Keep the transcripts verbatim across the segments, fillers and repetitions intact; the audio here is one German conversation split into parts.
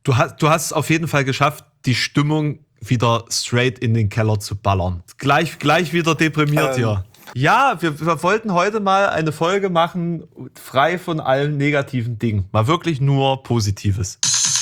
du hast, du hast es auf jeden Fall geschafft, die Stimmung wieder straight in den Keller zu ballern. Gleich, gleich wieder deprimiert ähm. hier. Ja, wir, wir wollten heute mal eine Folge machen, frei von allen negativen Dingen. Mal wirklich nur Positives.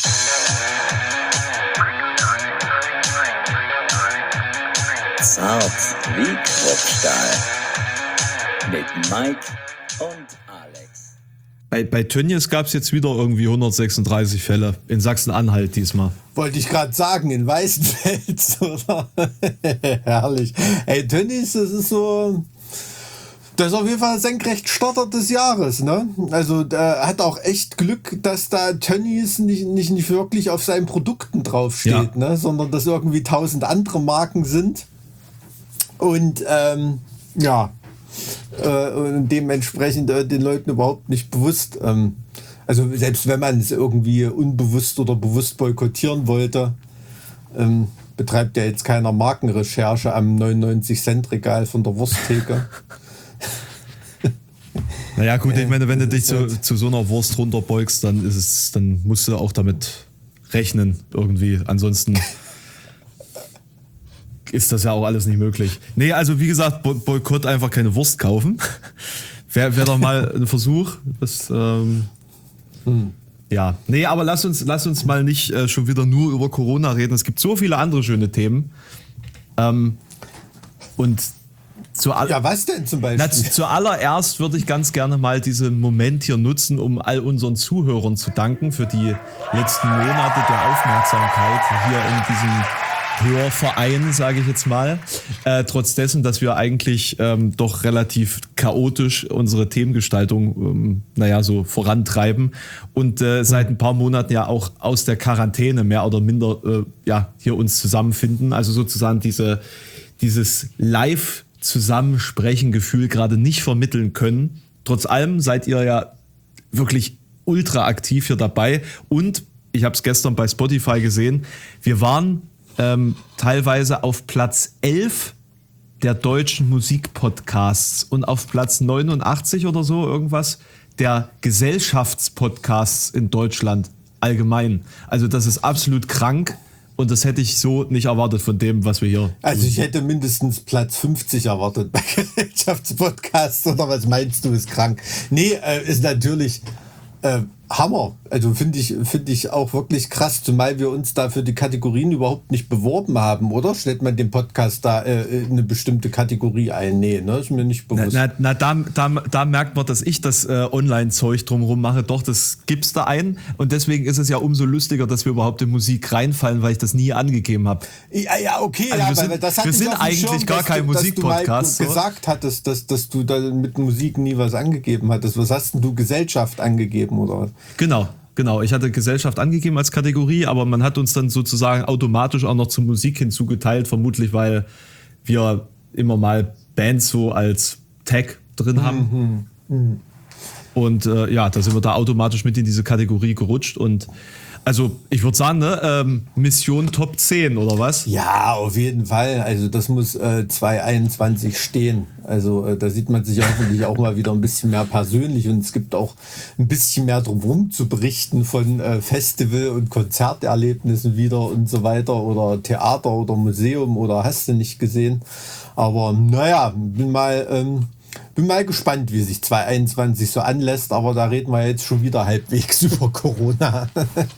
Zart wie Kruppstahl. Mit Mike und Alex. Bei, bei Tönnies gab es jetzt wieder irgendwie hundertsechsunddreißig Fälle. In Sachsen-Anhalt diesmal. Wollte ich gerade sagen, in Weißenfels, oder? Herrlich. Ey, Tönnies, das ist so... Das ist auf jeden Fall Senkrechtstarter des Jahres, ne? Also der hat auch echt Glück, dass da Tönnies nicht, nicht, nicht wirklich auf seinen Produkten draufsteht, ja. ne? Sondern dass irgendwie tausend andere Marken sind. Und ähm, ja, äh, und dementsprechend äh, den Leuten überhaupt nicht bewusst. Ähm, also selbst wenn man es irgendwie unbewusst oder bewusst boykottieren wollte, ähm, betreibt ja jetzt keiner Markenrecherche am neunundneunzig Cent Regal von der Wursttheke. Naja gut, ich meine, wenn du dich zu, zu so einer Wurst runterbeugst, dann ist es, dann musst du auch damit rechnen irgendwie. Ansonsten ist das ja auch alles nicht möglich. Nee, also wie gesagt, Boykott, einfach keine Wurst kaufen. Wäre wär doch mal ein Versuch. Das, ähm, hm. Ja, nee, aber lass uns, lass uns mal nicht äh, schon wieder nur über Corona reden. Es gibt so viele andere schöne Themen. Ähm, und Zu all- ja, was denn zum Beispiel? Na, zu, zuallererst würde ich ganz gerne mal diesen Moment hier nutzen, um all unseren Zuhörern zu danken für die letzten Monate der Aufmerksamkeit hier in diesem Hörverein, sage ich jetzt mal. Äh, trotz dessen, dass wir eigentlich ähm, doch relativ chaotisch unsere Themengestaltung, ähm, naja, so vorantreiben und äh, seit ein paar Monaten ja auch aus der Quarantäne mehr oder minder äh, ja, hier uns zusammenfinden. Also sozusagen diese, dieses Live- Zusammensprechen-Gefühl gerade nicht vermitteln können. Trotz allem seid ihr ja wirklich ultra aktiv hier dabei und ich habe es gestern bei Spotify gesehen, wir waren ähm, teilweise auf Platz elf der deutschen Musikpodcasts und auf Platz neunundachtzig oder so irgendwas der Gesellschaftspodcasts in Deutschland allgemein. Also das ist absolut krank. Und das hätte ich so nicht erwartet von dem, was wir hier... Also ich hätte mindestens Platz fünfzig erwartet bei Gesellschaftspodcasts, oder was meinst du, ist krank? Nee, äh, ist natürlich äh, Hammer. Also finde ich, find ich auch wirklich krass, zumal wir uns da für die Kategorien überhaupt nicht beworben haben, oder? Stellt man den Podcast da äh, eine bestimmte Kategorie ein? Nee, ne? Ist mir nicht bewusst. Na, na, na da, da, da merkt man, dass ich das äh, Online-Zeug drumherum mache. Doch, das gibt's da ein. Und deswegen ist es ja umso lustiger, dass wir überhaupt in Musik reinfallen, weil ich das nie angegeben habe. Ja, ja, okay. Also ja, wir sind, weil das hat wir sind auf dem eigentlich Schirm, gar dass kein du, Musikpodcast. Dass du mal gesagt hattest, dass, dass du da mit Musik nie was angegeben hattest. Was hast denn du, Gesellschaft angegeben, oder was? Genau. Genau, ich hatte Gesellschaft angegeben als Kategorie, aber man hat uns dann sozusagen automatisch auch noch zur Musik hinzugeteilt, vermutlich weil wir immer mal Bands so als Tag drin haben. Mhm. Mhm. Und äh, ja, da sind wir da automatisch mit in diese Kategorie gerutscht und also ich würde sagen, ne, ähm, Mission Top zehn oder was? Ja, auf jeden Fall. Also das muss äh, zwanzig einundzwanzig stehen. Also äh, da sieht man sich hoffentlich auch mal wieder ein bisschen mehr persönlich und es gibt auch ein bisschen mehr drumherum zu berichten von äh, Festival- und Konzerterlebnissen wieder und so weiter oder Theater oder Museum oder hast du nicht gesehen. Aber naja, bin mal... Ähm, Bin mal gespannt, wie sich zwanzig einundzwanzig so anlässt, aber da reden wir jetzt schon wieder halbwegs über Corona.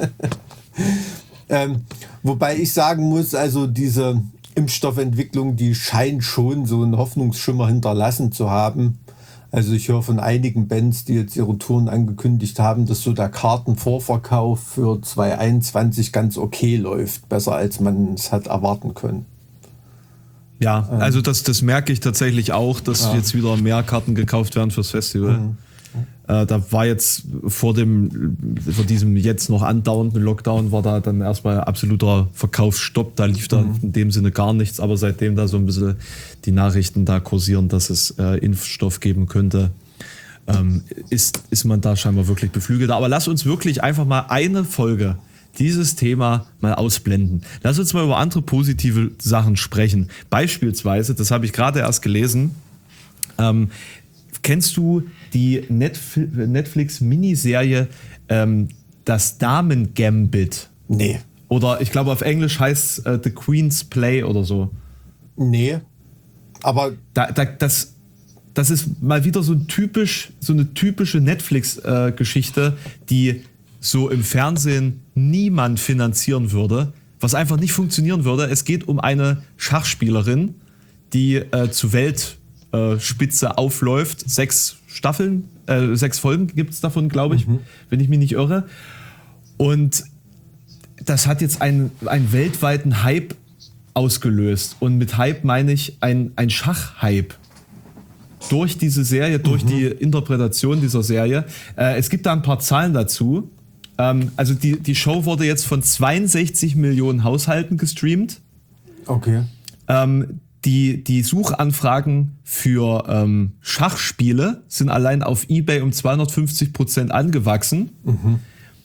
ähm, wobei ich sagen muss, also diese Impfstoffentwicklung, die scheint schon so einen Hoffnungsschimmer hinterlassen zu haben. Also ich höre von einigen Bands, die jetzt ihre Touren angekündigt haben, dass so der Kartenvorverkauf für zwanzig einundzwanzig ganz okay läuft. Besser als man es hat erwarten können. Ja, also das, das merke ich tatsächlich auch, dass ja. jetzt wieder mehr Karten gekauft werden fürs Festival. Mhm. Äh, da war jetzt vor dem, vor diesem jetzt noch andauernden Lockdown war da dann erstmal absoluter Verkaufsstopp. Da lief da mhm. in dem Sinne gar nichts, aber seitdem da so ein bisschen die Nachrichten da kursieren, dass es äh, Impfstoff geben könnte, ähm, ist, ist man da scheinbar wirklich beflügelt. Aber lass uns wirklich einfach mal eine Folge dieses Thema mal ausblenden. Lass uns mal über andere positive Sachen sprechen. Beispielsweise, das habe ich gerade erst gelesen, ähm, kennst du die Netf- Netflix-Miniserie ähm, Das Damen-Gambit? Nee. Oder ich glaube auf Englisch heißt äh, The Queen's Play oder so. Nee. Aber da, da, das, das ist mal wieder so ein typisch, so eine typische Netflix-Geschichte, äh, die so im Fernsehen niemand finanzieren würde, was einfach nicht funktionieren würde. Es geht um eine Schachspielerin, die äh, zur Weltspitze äh, aufläuft. Sechs Staffeln, äh, sechs Folgen gibt es davon, glaube ich, mhm. wenn ich mich nicht irre. Und das hat jetzt einen, einen weltweiten Hype ausgelöst. Und mit Hype meine ich ein, ein Schachhype. Durch diese Serie, durch mhm. die Interpretation dieser Serie. Äh, es gibt da ein paar Zahlen dazu. Ähm, also die, die Show wurde jetzt von zweiundsechzig Millionen Haushalten gestreamt. Okay. Ähm, die, die Suchanfragen für ähm, Schachspiele sind allein auf eBay um zweihundertfünfzig Prozent angewachsen. Mhm.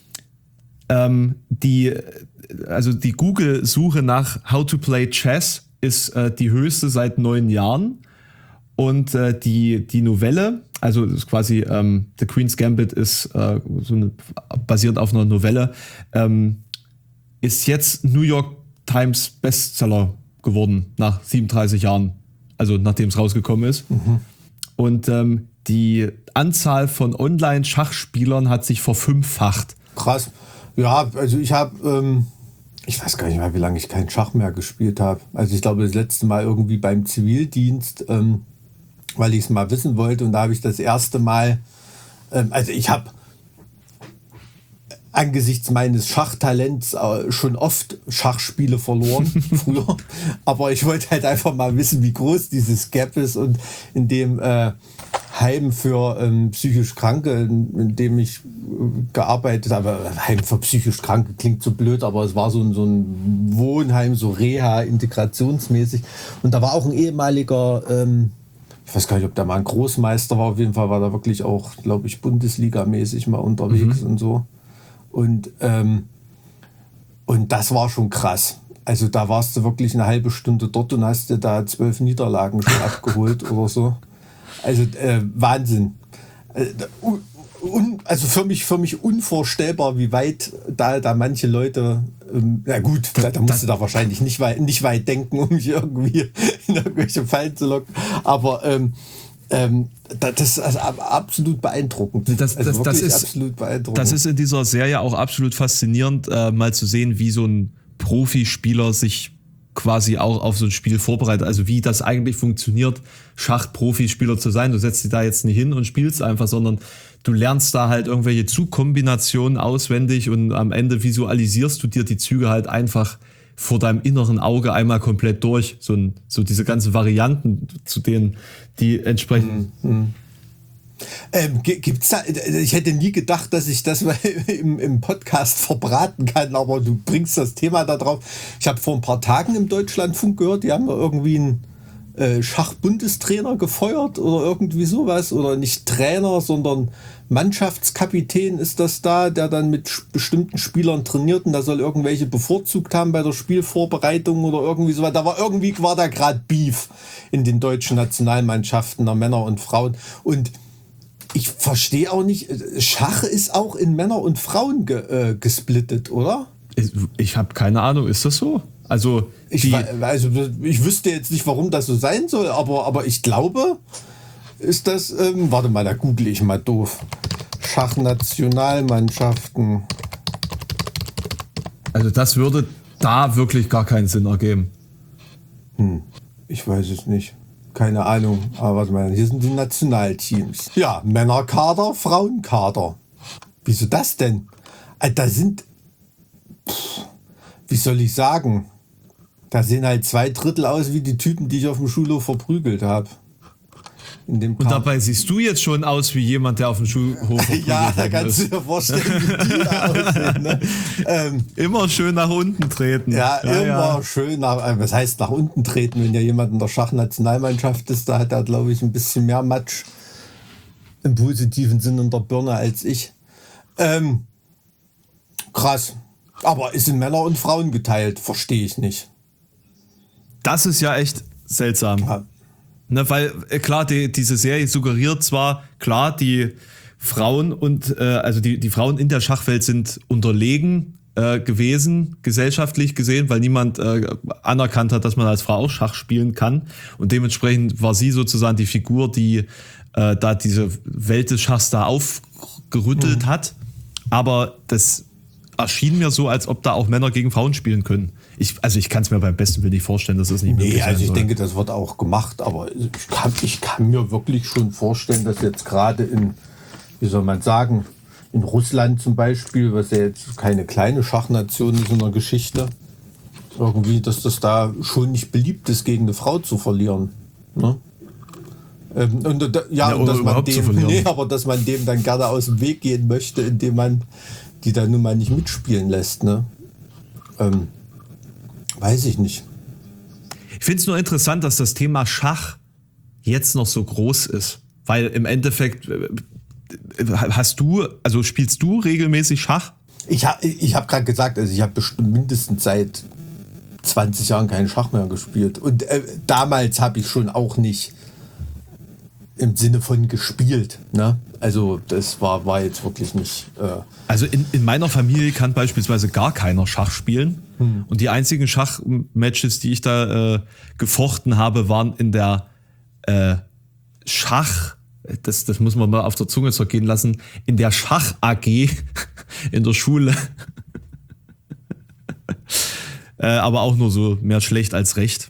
Ähm, die, also die Google-Suche nach How to Play Chess ist äh, die höchste seit neun Jahren. Und äh, die, die Novelle, also das ist quasi ähm, The Queen's Gambit ist äh, so eine, basierend auf einer Novelle, ähm, ist jetzt New York Times Bestseller geworden nach siebenunddreißig Jahren, also nachdem es rausgekommen ist. Mhm. Und ähm, die Anzahl von Online-Schachspielern hat sich verfünffacht. Krass. Ja, also ich habe, ähm, ich weiß gar nicht mehr, wie lange ich keinen Schach mehr gespielt habe. Also ich glaube, das letzte Mal irgendwie beim Zivildienst, ähm, weil ich es mal wissen wollte. Und da habe ich das erste Mal, ähm, also ich habe angesichts meines Schachtalents äh, schon oft Schachspiele verloren früher. Aber ich wollte halt einfach mal wissen, wie groß dieses Gap ist. Und in dem äh, Heim für ähm, psychisch Kranke, in, in dem ich äh, gearbeitet habe, Heim für psychisch Kranke klingt so blöd, aber es war so ein, so ein Wohnheim, so Reha, integrationsmäßig. Und da war auch ein ehemaliger, ähm, ich weiß gar nicht, ob der mal ein Großmeister war, auf jeden Fall war da wirklich auch, glaube ich, Bundesligamäßig mal unterwegs mhm. und so. Und, ähm, und das war schon krass. Also da warst du wirklich eine halbe Stunde dort und hast dir da zwölf Niederlagen schon abgeholt oder so. Also äh, Wahnsinn. Äh, un, also für mich, für mich unvorstellbar, wie weit da, da manche Leute, ähm, na gut, da, da musst du da wahrscheinlich nicht weit, nicht weit denken, um mich irgendwie in irgendwelche Fallen zu locken. Aber ähm, ähm, das ist also absolut beeindruckend. Das, also das, das, ist, absolut beeindruckend. Das ist in dieser Serie auch absolut faszinierend, äh, mal zu sehen, wie so ein Profispieler sich quasi auch auf so ein Spiel vorbereitet. Also wie das eigentlich funktioniert, Schach-Profispieler zu sein. Du setzt dich da jetzt nicht hin und spielst einfach, sondern du lernst da halt irgendwelche Zugkombinationen auswendig und am Ende visualisierst du dir die Züge halt einfach vor deinem inneren Auge einmal komplett durch. So, ein, so diese ganzen Varianten, zu denen die entsprechend... Mhm. Ähm, gibt's da, ich hätte nie gedacht, dass ich das mal im, im Podcast verbraten kann, aber du bringst das Thema da drauf. Ich habe vor ein paar Tagen im Deutschlandfunk gehört, die haben irgendwie einen äh, Schachbundestrainer gefeuert oder irgendwie sowas. Oder nicht Trainer, sondern Mannschaftskapitän ist das da, der dann mit bestimmten Spielern trainiert und da soll irgendwelche bevorzugt haben bei der Spielvorbereitung oder irgendwie sowas. Da war irgendwie war da gerade Beef in den deutschen Nationalmannschaften der Männer und Frauen. Und ich verstehe auch nicht, Schach ist auch in Männer und Frauen ge, äh, gesplittet, oder? Ich, ich habe keine Ahnung, ist das so? Also ich, die, also ich wüsste jetzt nicht, warum das so sein soll, aber, aber ich glaube, ist das, ähm, warte mal, da google ich mal doof. Schachnationalmannschaften. Also das würde da wirklich gar keinen Sinn ergeben. Hm, ich weiß es nicht. Keine Ahnung, aber warte mal, hier sind die Nationalteams. Ja, Männerkader, Frauenkader. Wieso das denn? Da sind, pff, wie soll ich sagen, da sehen halt zwei Drittel aus wie die Typen, die ich auf dem Schulhof verprügelt habe. Und dabei siehst du jetzt schon aus wie jemand, der auf dem Schulhof verprügelt ja, da kannst ist. du dir vorstellen, wie die da aussehen. Ne? Ähm, immer schön nach unten treten. Ja, ja immer ja. schön nach, was heißt nach unten treten, wenn ja jemand in der Schachnationalmannschaft ist, da hat er, glaube ich, ein bisschen mehr Matsch im positiven Sinn in der Birne als ich. Ähm, krass. Aber ist in Männer und Frauen geteilt, verstehe ich nicht. Das ist ja echt seltsam. Ja. Ne, weil, klar, die, diese Serie suggeriert zwar, klar, die Frauen und äh, also die, die Frauen in der Schachwelt sind unterlegen äh, gewesen, gesellschaftlich gesehen, weil niemand äh, anerkannt hat, dass man als Frau auch Schach spielen kann. Und dementsprechend war sie sozusagen die Figur, die äh, da diese Welt des Schachs da aufgerüttelt mhm. hat. Aber das erschien mir so, als ob da auch Männer gegen Frauen spielen können. Ich, also ich kann es mir beim besten Willen nicht vorstellen, dass das nicht möglich ist. Nee, also ich soll. denke, das wird auch gemacht, aber ich kann, ich kann mir wirklich schon vorstellen, dass jetzt gerade in, wie soll man sagen, in Russland zum Beispiel, was ja jetzt keine kleine Schachnation ist in der Geschichte, irgendwie, dass das da schon nicht beliebt ist, gegen eine Frau zu verlieren. Ne? Ähm, und, ja, ja, und dass man überhaupt zu verlieren. dem, nee, aber dass man dem dann gerne aus dem Weg gehen möchte, indem man die dann nun mal nicht mitspielen lässt. Ne? Ähm, weiß ich nicht. Ich finde es nur interessant, dass das Thema Schach jetzt noch so groß ist, weil im Endeffekt hast du, also spielst du regelmäßig Schach? Ich habe ich hab gerade gesagt, also ich habe bestimmt mindestens seit zwanzig Jahren keinen Schach mehr gespielt. Und äh, damals habe ich schon auch nicht im Sinne von gespielt. Ne? Also das war, war jetzt wirklich nicht... Äh also in, in meiner Familie kann beispielsweise gar keiner Schach spielen. Hm. Und die einzigen Schachmatches, die ich da äh, gefochten habe, waren in der äh, Schach... Das, das muss man mal auf der Zunge zergehen lassen, in der Schach-A G in der Schule. äh, aber auch nur so mehr schlecht als recht.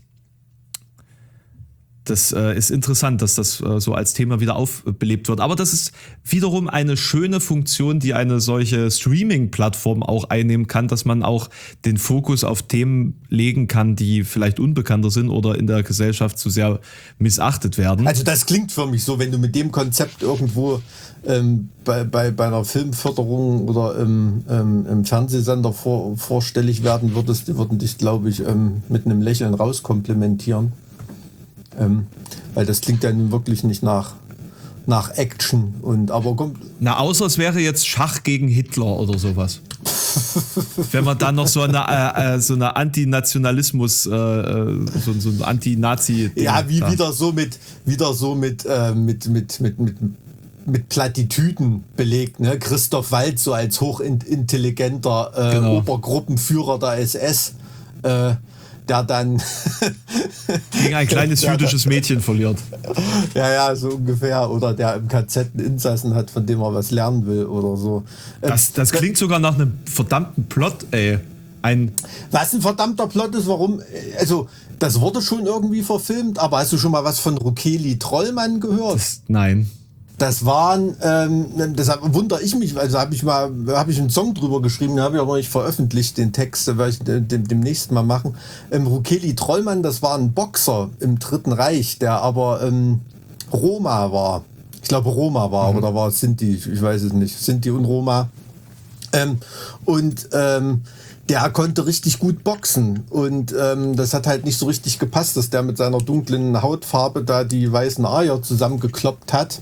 Das äh, ist interessant, dass das äh, so als Thema wieder aufbelebt wird. Aber das ist wiederum eine schöne Funktion, die eine solche Streaming-Plattform auch einnehmen kann, dass man auch den Fokus auf Themen legen kann, die vielleicht unbekannter sind oder in der Gesellschaft zu sehr missachtet werden. Also das klingt für mich so, wenn du mit dem Konzept irgendwo ähm, bei, bei, bei einer Filmförderung oder im, ähm, im Fernsehsender vor, vorstellig werden würdest, die würden dich, glaube ich, ähm, mit einem Lächeln rauskomplimentieren. Ähm, weil das klingt ja nun wirklich nicht nach, nach Action. Und, aber kommt. Na, außer es wäre jetzt Schach gegen Hitler oder sowas. Wenn man dann noch so eine, äh, so eine Antinationalismus, äh, so, so ein Anti-Nazi. Ja, wie da. wieder so mit, wieder so mit, äh, mit, mit, mit, mit, mit Plattitüden belegt, ne? Christoph Waltz so als hochintelligenter äh, Genau. Obergruppenführer der S S, äh, der dann gegen ein kleines jüdisches Mädchen verliert. Ja, ja, so ungefähr. Oder der im K Z einen Insassen hat, von dem er was lernen will oder so. Das, das klingt sogar nach einem verdammten Plot, ey. Ein was ein verdammter Plot ist, warum, also das wurde schon irgendwie verfilmt, aber hast du schon mal was von Rukeli Trollmann gehört? das, nein. Das waren, ähm, deshalb wundere ich mich, also habe ich mal, habe ich einen Song drüber geschrieben, den habe ich aber noch nicht veröffentlicht, den Text, den werde ich dem, demnächst mal machen. Ähm, Rukeli Trollmann, das war ein Boxer im Dritten Reich, der aber ähm, Roma war. Ich glaube Roma war, mhm. oder war es Sinti, ich weiß es nicht, Sinti und Roma. Ähm, und ähm, der konnte richtig gut boxen und ähm, das hat halt nicht so richtig gepasst, dass der mit seiner dunklen Hautfarbe da die weißen Eier zusammengekloppt hat.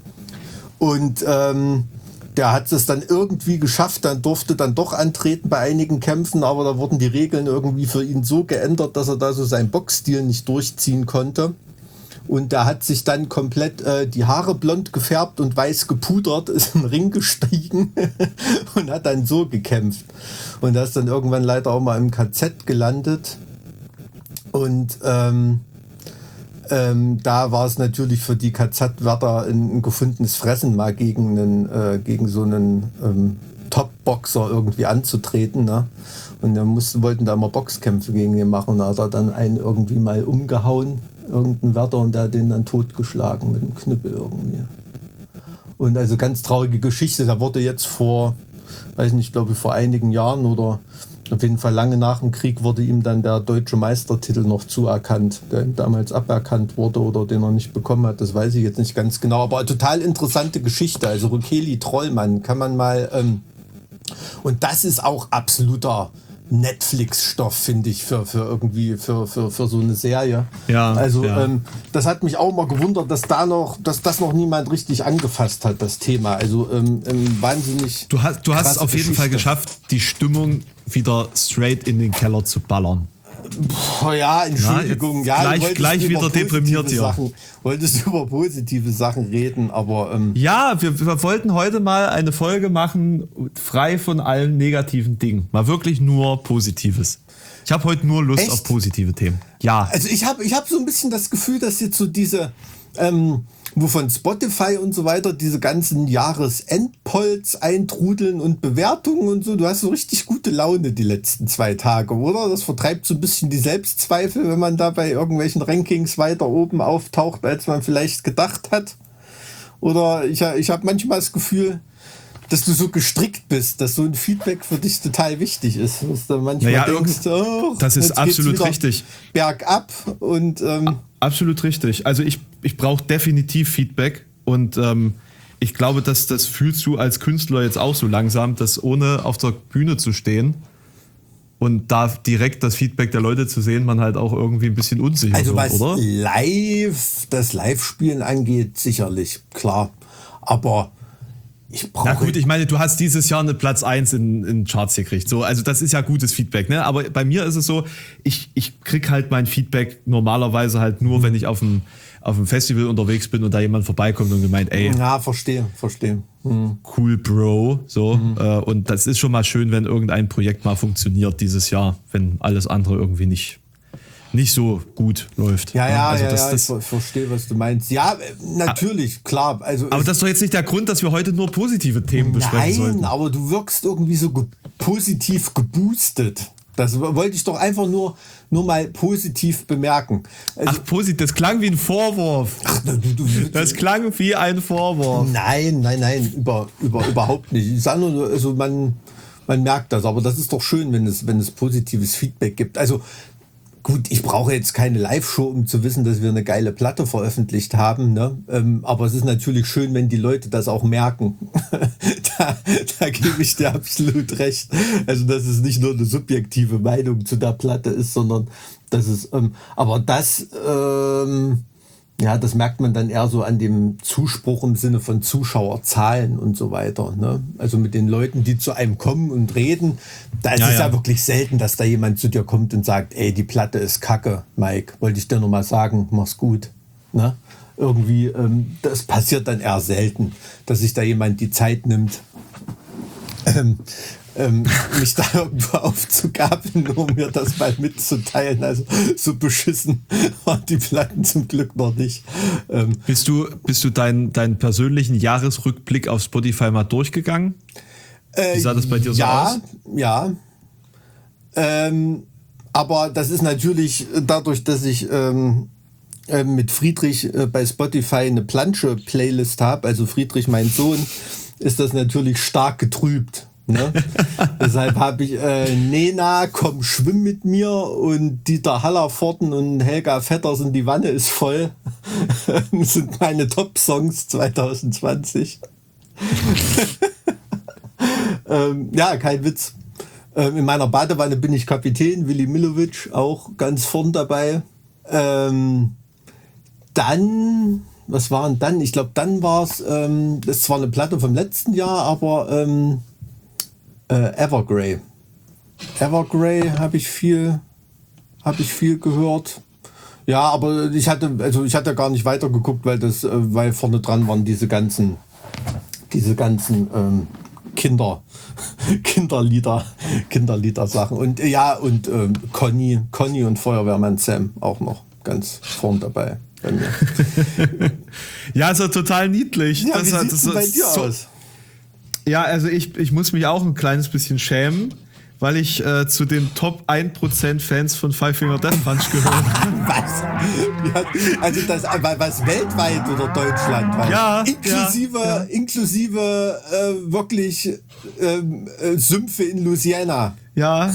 Und ähm, der hat es dann irgendwie geschafft, dann durfte dann doch antreten bei einigen Kämpfen, aber da wurden die Regeln irgendwie für ihn so geändert, dass er da so seinen Boxstil nicht durchziehen konnte. Und der hat sich dann komplett äh, die Haare blond gefärbt und weiß gepudert, ist in den Ring gestiegen und hat dann so gekämpft. Und er ist dann irgendwann leider auch mal im K Z gelandet. Und ähm, Ähm, da war es natürlich für die K Z-Wärter ein, ein gefundenes Fressen, mal gegen, einen, äh, gegen so einen ähm, Top-Boxer irgendwie anzutreten. Ne? Und dann mussten, wollten da immer Boxkämpfe gegen den machen. Und da hat er dann einen irgendwie mal umgehauen, irgendeinen Wärter, und der hat den dann totgeschlagen mit einem Knüppel irgendwie. Und also ganz traurige Geschichte. Da wurde jetzt vor, weiß nicht, glaube ich vor einigen Jahren oder auf jeden Fall lange nach dem Krieg wurde ihm dann der deutsche Meistertitel noch zuerkannt, der ihm damals aberkannt wurde oder den er nicht bekommen hat. Das weiß ich jetzt nicht ganz genau. Aber eine total interessante Geschichte. Also Rukeli Trollmann kann man mal... Ähm, und das ist auch absoluter Netflix-Stoff, finde ich, für, für irgendwie für, für, für so eine Serie. Ja, also ja. Ähm, das hat mich auch mal gewundert, dass da noch, dass das noch niemand richtig angefasst hat, das Thema. Also ähm, ähm, wahnsinnig. Du hast, du hast es auf jeden Geschichte. Fall geschafft, die Stimmung wieder straight in den Keller zu ballern. Boah, ja, Entschuldigung. Na, ja, gleich- du wolltest gleich über wieder positive deprimiert hier. Sachen, wolltest über positive Sachen reden, aber ähm, Ja, wir, wir wollten heute mal eine Folge machen, frei von allen negativen Dingen. Mal wirklich nur Positives. Ich habe heute nur Lust Echt? auf positive Themen. Ja. also ich habe ich hab so ein bisschen das Gefühl, dass jetzt so diese, ähm, wo von Spotify und so weiter diese ganzen Jahresendpolls eintrudeln und Bewertungen und so, du hast so richtig gute Laune die letzten zwei Tage, oder? Das vertreibt so ein bisschen die Selbstzweifel, wenn man da bei irgendwelchen Rankings weiter oben auftaucht, als man vielleicht gedacht hat. Oder ich, ich habe manchmal das Gefühl, dass du so gestrickt bist, dass so ein Feedback für dich total wichtig ist. Dass du manchmal Naja, denkst, irgend- oh, das ist jetzt geht's absolut wieder richtig. Bergab und ähm, Absolut richtig. Also ich, ich brauche definitiv Feedback und ähm, ich glaube, dass das fühlst du als Künstler jetzt auch so langsam, dass ohne auf der Bühne zu stehen und da direkt das Feedback der Leute zu sehen, man halt auch irgendwie ein bisschen unsicher also wird, was oder? live, das Live-Spielen angeht, sicherlich, klar. Aber ich brauche... Na gut, ich meine, du hast dieses Jahr eine Platz eins in, in Charts gekriegt. So, also das ist ja gutes Feedback, ne? Aber bei mir ist es so, ich, ich krieg halt mein Feedback normalerweise halt nur, wenn ich auf dem, auf dem Festival unterwegs bin und da jemand vorbeikommt und gemeint, ey, Ja, verstehe, verstehe. Hm. cool, Bro. So. Äh, und das ist schon mal schön, wenn irgendein Projekt mal funktioniert dieses Jahr, wenn alles andere irgendwie nicht, nicht so gut läuft. Ja, ja, also ja, das, ja, das, ich ver- verstehe, was du meinst. Ja, äh, natürlich, klar. Also aber es- das ist doch jetzt nicht der Grund, dass wir heute nur positive Themen besprechen Nein, sollten. aber du wirkst irgendwie so ge positiv geboostet. Das wollte ich doch einfach nur, nur mal positiv bemerken. Also, Ach, positiv, das klang wie ein Vorwurf. ach, du, du, du, Das klang wie ein Vorwurf. Nein, nein, nein, über, über, überhaupt nicht. Ich sage nur, also man, man merkt das, aber das ist doch schön, wenn es, wenn es positives Feedback gibt. Also gut, ich brauche jetzt keine Live-Show, um zu wissen, dass wir eine geile Platte veröffentlicht haben. Ne? Ähm, aber es ist natürlich schön, wenn die Leute das auch merken. da, da gebe ich dir absolut recht. Also, dass es nicht nur eine subjektive Meinung zu der Platte ist, sondern dass es, ähm, aber das, ähm, ja, das merkt man dann eher so an dem Zuspruch im Sinne von Zuschauerzahlen und so weiter. Ne? Also mit den Leuten, die zu einem kommen und reden, da ist Ja, es ja. ja. wirklich selten, dass da jemand zu dir kommt und sagt, ey, die Platte ist kacke, Mike, wollte ich dir nur mal sagen, mach's gut. Ne? Irgendwie, ähm, das passiert dann eher selten, dass sich da jemand die Zeit nimmt, ähm, ähm, mich da irgendwo aufzugabeln, nur um mir das mal mitzuteilen. Also so beschissen waren die Platten zum Glück noch nicht. Ähm, Bist du, bist du deinen deinen persönlichen Jahresrückblick auf Spotify mal durchgegangen? Wie sah das bei dir so ja, aus? Ja, ähm, aber das ist natürlich dadurch, dass ich ähm, äh, mit Friedrich äh, bei Spotify eine Plansche-Playlist habe, also Friedrich, mein Sohn, ist das natürlich stark getrübt. Ne? Deshalb habe ich äh, Nena, komm, schwimm mit mir und Dieter Hallervorden und Helga Vettersen, die Wanne ist voll. Das sind meine Top-Songs zwanzig zwanzig. ähm, ja, kein Witz. Ähm, in meiner Badewanne bin ich Kapitän, Willi Milovic, auch ganz vorn dabei. Ähm, dann, was war denn dann? Ich glaube, dann war es, ähm, das ist zwar eine Platte vom letzten Jahr, aber ähm, äh, Evergrey. Evergrey habe ich viel, habe ich viel gehört. Ja, aber ich hatte, also ich hatte gar nicht weitergeguckt, weil das, äh, weil vorne dran waren diese ganzen, diese ganzen ähm, Kinder, Kinderlieder, Kinderlieder-Sachen. Und äh, ja, und ähm, Conny, Conny und Feuerwehrmann Sam auch noch ganz vorn dabei bei mir. Ja, ist ja total niedlich. Ja, Das wie hat- sieht's das denn bei ist dir so- aus? Ja, also ich, ich muss mich auch ein kleines bisschen schämen, weil ich äh, zu den Top ein Prozent Fans von Five Finger Death Punch gehöre. Was? Ja, also das, was weltweit oder deutschlandweit? Ja, Inklusive, ja, ja. inklusive äh, wirklich ähm, äh, Sümpfe in Louisiana. Ja,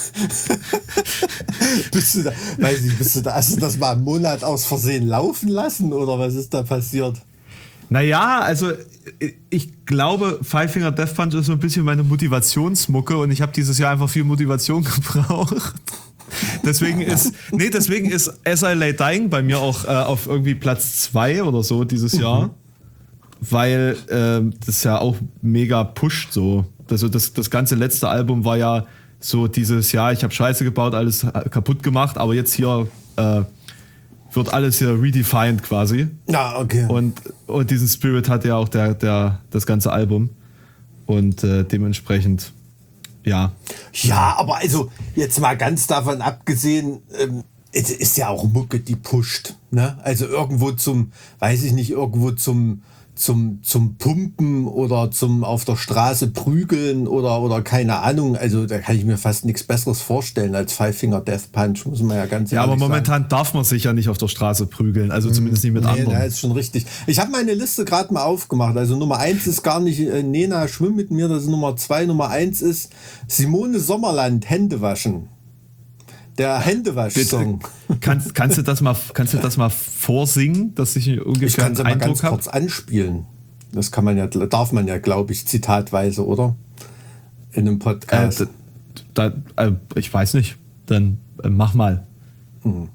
Bist du da, weiß ich, bist du da, hast du das mal einen Monat aus Versehen laufen lassen oder was ist da passiert? naja, also ich glaube, Five Finger Death Punch ist so ein bisschen meine Motivationsmucke und ich habe dieses Jahr einfach viel Motivation gebraucht. Deswegen ist, nee, deswegen ist As I Lay Dying bei mir auch äh, auf irgendwie Platz zwei oder so dieses Jahr, weil ähm, das ja auch mega pusht so. Also das, das ganze letzte Album war ja so dieses, ja, ich habe Scheiße gebaut, alles kaputt gemacht, aber jetzt hier äh, wird alles hier redefined quasi. Ja, okay. Und, und diesen Spirit hat ja auch der, der, das ganze Album. Und äh, dementsprechend, ja. Ja, aber also jetzt mal ganz davon abgesehen, ähm, es ist ja auch Mucke, die pusht. Ne? Also irgendwo zum, weiß ich nicht, irgendwo zum, zum, zum Pumpen oder zum auf der Straße prügeln oder, oder keine Ahnung. Also da kann ich mir fast nichts Besseres vorstellen als Five Finger Death Punch, muss man ja ganz Ja, ehrlich aber momentan sagen. darf man sich ja nicht auf der Straße prügeln, also zumindest nicht mit Nee, anderen. das ist schon richtig. Ich habe meine Liste gerade mal aufgemacht. Also Nummer eins ist gar nicht äh, Nena, schwimm mit mir, das ist Nummer zwei. Nummer eins ist Simone Sommerland, Hände waschen. Der Händewasch-Song. Kannst, kannst, du das mal, kannst du das mal vorsingen, dass ich ungefähr Ich kann es einen mal Eindruck ganz habe? kurz anspielen. Das kann man ja, darf man ja, glaube ich, zitatweise, oder? In einem Äh, Podcast. da, da, äh, ich weiß nicht. Dann äh, mach mal. Hm.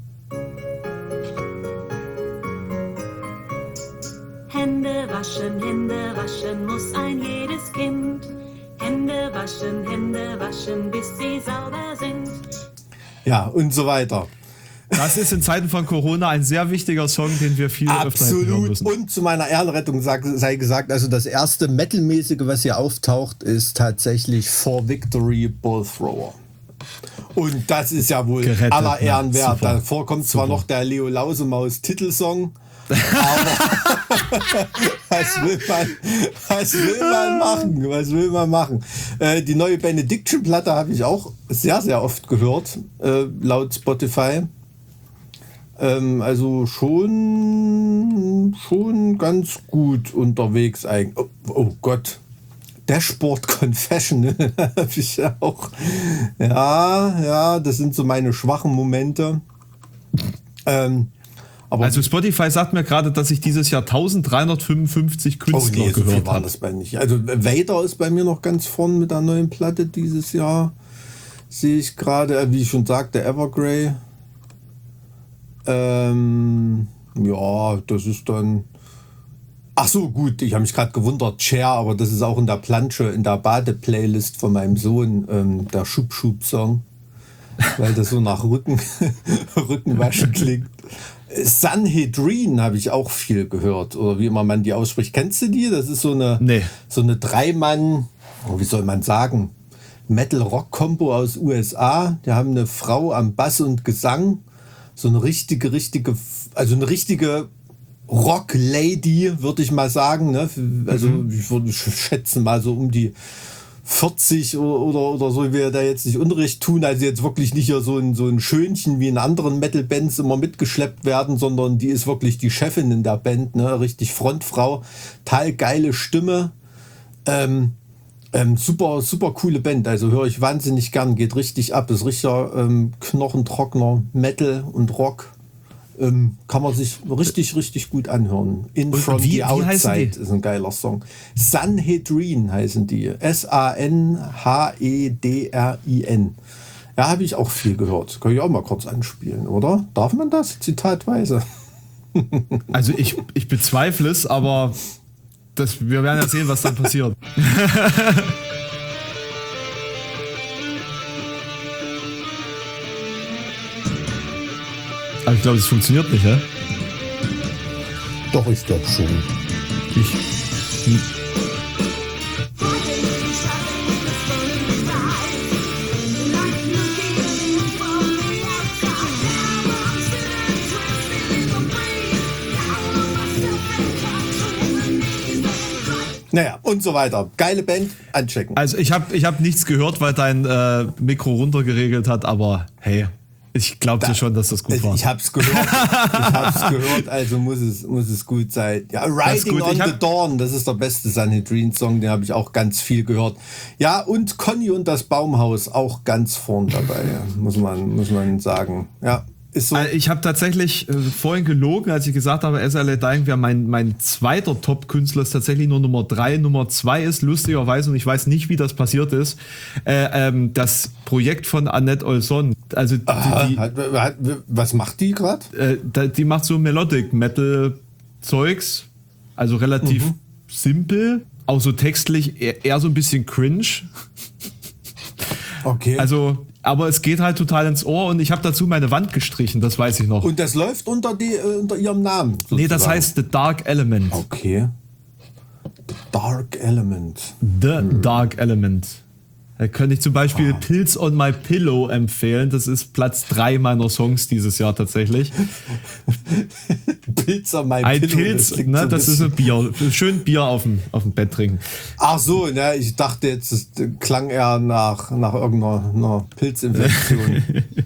Hände waschen, Hände waschen muss ein jedes Kind. Hände waschen, Hände waschen, bis sie sauber sind. Ja, und so weiter. Das ist in Zeiten von Corona ein sehr wichtiger Song, den wir viel öfter hätten hören Absolut. müssen. Und zu meiner Ehrenrettung sag, sei gesagt, also das erste Metal-mäßige, was hier auftaucht, ist tatsächlich For Victory Ball Thrower. Und das ist ja wohl Gerettet, aller Ehren ja, wert. super. Davor kommt zwar Super. noch der Leo Lausemaus Titelsong, aber was will man, was will man machen? Was will man machen? Äh, die neue Benediction-Platte habe ich auch sehr, sehr oft gehört, äh, laut Spotify. Ähm, also schon, schon ganz gut unterwegs eigentlich. Oh, oh Gott. Dashboard Confessional habe ich ja auch. Ja, ja, das sind so meine schwachen Momente. Ähm, aber Also Spotify sagt mir gerade, dass ich dieses Jahr dreizehnhundertfünfundfünfzig oh Künstler nee, so viel gehört waren habe. das bei nicht. Also Vader ist bei mir noch ganz vorn mit der neuen Platte dieses Jahr. Sehe ich gerade, äh, wie ich schon sagte, Evergrey. Ähm, ja, das ist dann. Ach so, gut, ich habe mich gerade gewundert, Chair, aber das ist auch in der Plansche, in der Bade-Playlist von meinem Sohn, ähm, der Schub-Schub-Song, weil das so nach Rücken, Rückenwaschen klingt. Sanhedrin habe ich auch viel gehört, oder wie immer man die ausspricht. Kennst du die? Das ist so eine, Nee. so eine Dreimann, wie soll man sagen, Metal-Rock-Kombo aus U S A. Die haben eine Frau am Bass und Gesang, so eine richtige, richtige, also eine richtige Rock-Lady, würde ich mal sagen. Ne? Also mhm. ich würde schätzen mal so um die vierzig oder, oder, oder so, ich will da jetzt nicht Unrecht tun, also jetzt wirklich nicht hier so ein, so ein Schönchen wie in anderen Metal-Bands immer mitgeschleppt werden, sondern die ist wirklich die Chefin in der Band, ne? Richtig Frontfrau, total geile Stimme, ähm, ähm, super, super coole Band, also höre ich wahnsinnig gern, geht richtig ab, ist richtiger ähm, knochentrockener Metal und Rock. Ähm, kann man sich richtig, richtig gut anhören. In Und From wie- the wie heißen Outside die? ist ein geiler Song. Sanhedrin heißen die. S A N H E D R I N. Ja, habe ich auch viel gehört. Kann ich auch mal kurz anspielen, oder? Darf man das? Zitatweise. Also ich, ich bezweifle es, aber das, wir werden ja sehen, was dann passiert. Aber ich glaube, es funktioniert nicht, hä? Doch, ich glaube schon. Ich, hm. Naja, und so weiter. Geile Band, anchecken. Also ich habe ich hab nichts gehört, weil dein äh, Mikro runtergeregelt hat, aber hey, ich glaube dir schon, dass das gut war. Ich hab's gehört. Ich hab's gehört, also muss es, muss es gut sein. Ja, Riding gut. on Ich hab- the Dawn, das ist der beste Sanhedrin-Song, den habe ich auch ganz viel gehört. Ja, und Conny und das Baumhaus auch ganz vorn dabei, ja, muss man, muss man sagen. Ja, ist so. Also ich habe tatsächlich äh, vorhin gelogen, als ich gesagt habe, S L A Dying wäre mein, mein zweiter Top-Künstler, ist tatsächlich nur Nummer drei. Nummer zwei ist lustigerweise, und ich weiß nicht, wie das passiert ist, äh, ähm, das Projekt von Annette Olson. Also die, Aha, die, hat, hat, was macht die gerade? äh, da- die macht so Melodic Metal Zeugs, also relativ Mhm. simpel, auch so textlich eher, eher so ein bisschen cringe. Okay. Also, aber es geht halt total ins Ohr und ich habe dazu meine Wand gestrichen, das weiß ich noch. Und das läuft unter, die, äh, unter ihrem Namen? Sozusagen. Nee, das heißt The Dark Element. Okay. The Dark Element. The hm. Dark Element. Da könnte ich zum Beispiel ah. Pills on My Pillow empfehlen. Das ist Platz drei meiner Songs dieses Jahr tatsächlich. Pilz on My ein Pillow. Pilz, das, ne, so das ist ein Bier. Schön Bier auf dem, auf dem Bett trinken. Ach so, ne, ich dachte jetzt, es klang eher nach, nach irgendeiner Pilzinfektion.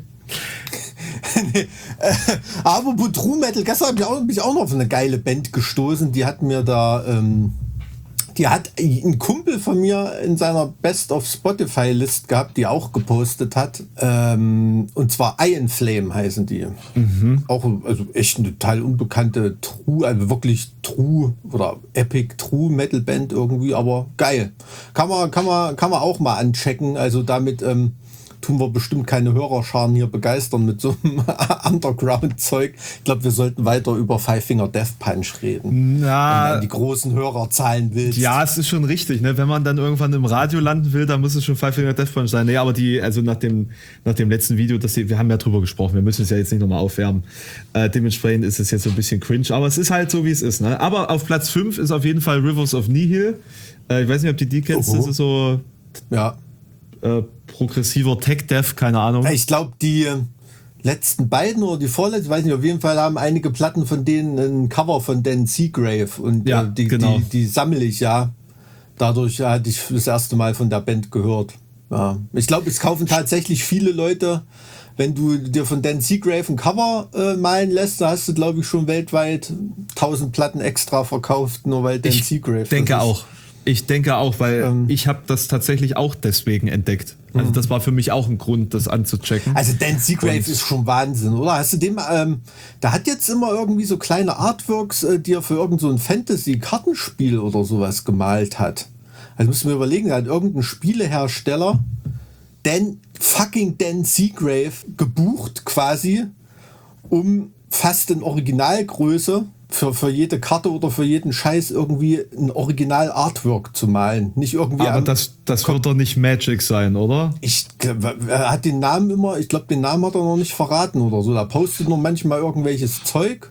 nee, äh, aber True Metal, gestern habe ich, auch, bin ich auch noch auf eine geile Band gestoßen. Die hat mir da... Ähm, Die hat ein Kumpel von mir in seiner Best of Spotify-List gehabt, die auch gepostet hat. Ähm, und zwar Iron Flame heißen die. Mhm. Auch also echt eine total unbekannte True, also wirklich True oder Epic True Metal Band irgendwie, aber geil. Kann man, kann man, kann man auch mal anchecken. Also damit ähm, tun wir bestimmt keine Hörerscharen hier begeistern mit so einem Underground-Zeug. Ich glaube, wir sollten weiter über Five Finger Death Punch reden. Na, wenn man die großen Hörerzahlen willst. Ja, es ist schon richtig. Ne? Wenn man dann irgendwann im Radio landen will, dann muss es schon Five Finger Death Punch sein. Nee, aber die, also nach dem, nach dem letzten Video, das, wir haben ja drüber gesprochen, wir müssen es ja jetzt nicht nochmal aufwärmen. Äh, dementsprechend ist es jetzt so ein bisschen cringe, aber es ist halt so, wie es ist. Ne? Aber auf Platz fünf ist auf jeden Fall Rivers of Nihil. Äh, ich weiß nicht, ob du die kennst, Oho. Das ist so... Ja. Äh, progressiver Tech-Dev, keine Ahnung. Ich glaube, die letzten beiden oder die vorletzten, weiß nicht, auf jeden Fall haben einige Platten von denen ein Cover von Dan Seagrave und ja, äh, die, genau. die, die sammle ich ja. Dadurch hatte ich das erste Mal von der Band gehört. Ja. Ich glaube, es kaufen tatsächlich viele Leute, wenn du dir von Dan Seagrave ein Cover äh, malen lässt, da hast du, glaube ich, schon weltweit tausend Platten extra verkauft, nur weil Dan ich Seagrave. Ich denke auch. Ich denke auch, weil ähm, ich habe das tatsächlich auch deswegen entdeckt. Also das war für mich auch ein Grund, das anzuchecken. Also Dan Seagrave Und ist schon Wahnsinn, oder? Hast du dem, ähm, der hat jetzt immer irgendwie so kleine Artworks, äh, die er für irgend so ein Fantasy-Kartenspiel oder sowas gemalt hat. Also müssen wir überlegen, er hat irgendeinen Spielehersteller, Dan, fucking Dan Seagrave, gebucht quasi, um fast in Originalgröße für, für jede Karte oder für jeden Scheiß irgendwie ein Original-Artwork zu malen. Nicht irgendwie. Aber an, das, das wird doch nicht Magic sein, oder? Ich, er hat den Namen immer, ich glaube, den Namen hat er noch nicht verraten oder so. Da postet nur manchmal irgendwelches Zeug.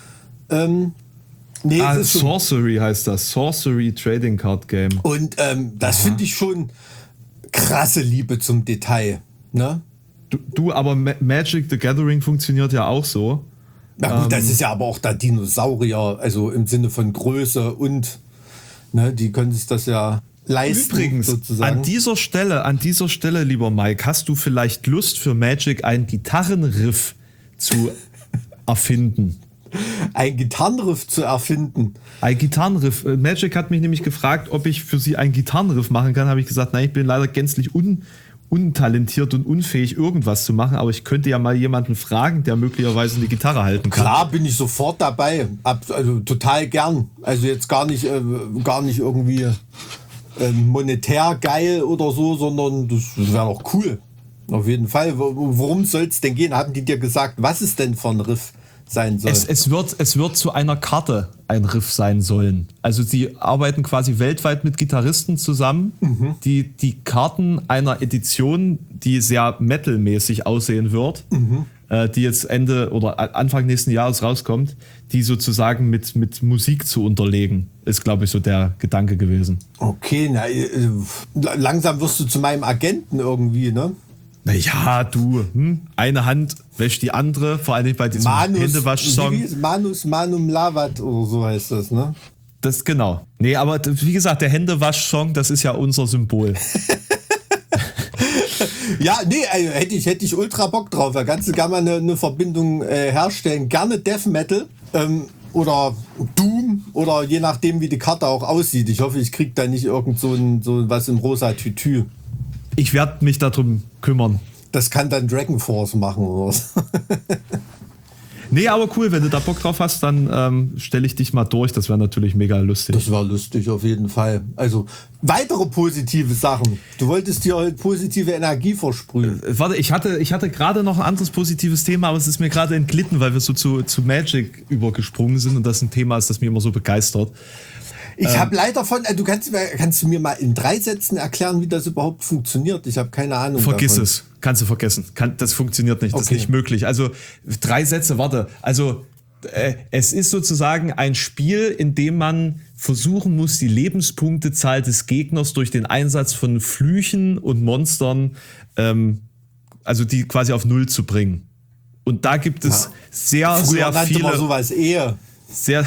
Ähm, nee, ah, ist Sorcery so. Heißt das. Sorcery Trading Card Game. Und ähm, das finde ich schon krasse Liebe zum Detail. Ne? Du, du, aber Ma- Magic the Gathering funktioniert ja auch so. Na gut, ähm, das ist ja aber auch der Dinosaurier, also im Sinne von Größe und ne, die können sich das ja leisten. Übrigens, sozusagen. an dieser Stelle, an dieser Stelle, lieber Mike, hast du vielleicht Lust für Magic einen Gitarrenriff zu erfinden? Ein Gitarrenriff zu erfinden? Ein Gitarrenriff. Magic hat mich nämlich gefragt, ob ich für sie einen Gitarrenriff machen kann. Habe ich gesagt, nein, ich bin leider gänzlich un untalentiert und unfähig, irgendwas zu machen, aber ich könnte ja mal jemanden fragen, der möglicherweise eine Gitarre halten kann. Klar, bin ich sofort dabei. Also total gern. Also jetzt gar nicht, äh, gar nicht irgendwie äh, monetär geil oder so, sondern das wäre doch cool. Auf jeden Fall. Worum soll es denn gehen? Haben die dir gesagt, was es denn für ein Riff sein soll? Es, es, wird, es wird zu einer Karte ein Riff sein sollen. Also sie arbeiten quasi weltweit mit Gitarristen zusammen, mhm. die die Karten einer Edition, die sehr metalmäßig aussehen wird, mhm. äh, die jetzt Ende oder Anfang nächsten Jahres rauskommt, die sozusagen mit, mit Musik zu unterlegen, ist, glaube ich, so der Gedanke gewesen. Okay, na, äh, langsam wirst du zu meinem Agenten irgendwie, ne? Naja, du, hm? eine Hand wäscht die andere, vor allem bei diesem Manus, Händewasch-Song. Manus Manum Lavat oder so heißt das, ne? Das, genau. Nee, aber wie gesagt, der Händewasch-Song, das ist ja unser Symbol. Ja, nee, also hätte ich, hätte ich ultra Bock drauf. Da kannst du gerne mal eine, eine Verbindung äh, herstellen. Gerne Death Metal ähm, oder Doom oder je nachdem, wie die Karte auch aussieht. Ich hoffe, ich krieg da nicht irgend so, ein, so was im rosa Tütü. Ich werde mich darum kümmern. Das kann dann Dragon Force machen oder so. Nee, aber cool, wenn du da Bock drauf hast, dann ähm, stelle ich dich mal durch. Das wäre natürlich mega lustig. Das war lustig auf jeden Fall. Also weitere positive Sachen. Du wolltest dir heute positive Energie versprühen. Äh, warte, ich hatte, ich hatte gerade noch ein anderes positives Thema, aber es ist mir gerade entglitten, weil wir so zu, zu Magic übergesprungen sind und das ein Thema ist, das mir immer so begeistert. Ich habe leider von, äh, du kannst, kannst du mir mal in drei Sätzen erklären, wie das überhaupt funktioniert? Ich habe keine Ahnung. Vergiss davon. es. Kannst du vergessen. Kann, das funktioniert nicht. Das Okay. ist nicht möglich. Also drei Sätze, warte. Also äh, es ist sozusagen ein Spiel, in dem man versuchen muss, die Lebenspunktezahl des Gegners durch den Einsatz von Flüchen und Monstern, ähm, also die quasi auf Null zu bringen. Und da gibt es Ja. sehr, Früher sehr nannte viele... man sowas Ehe. Sehr,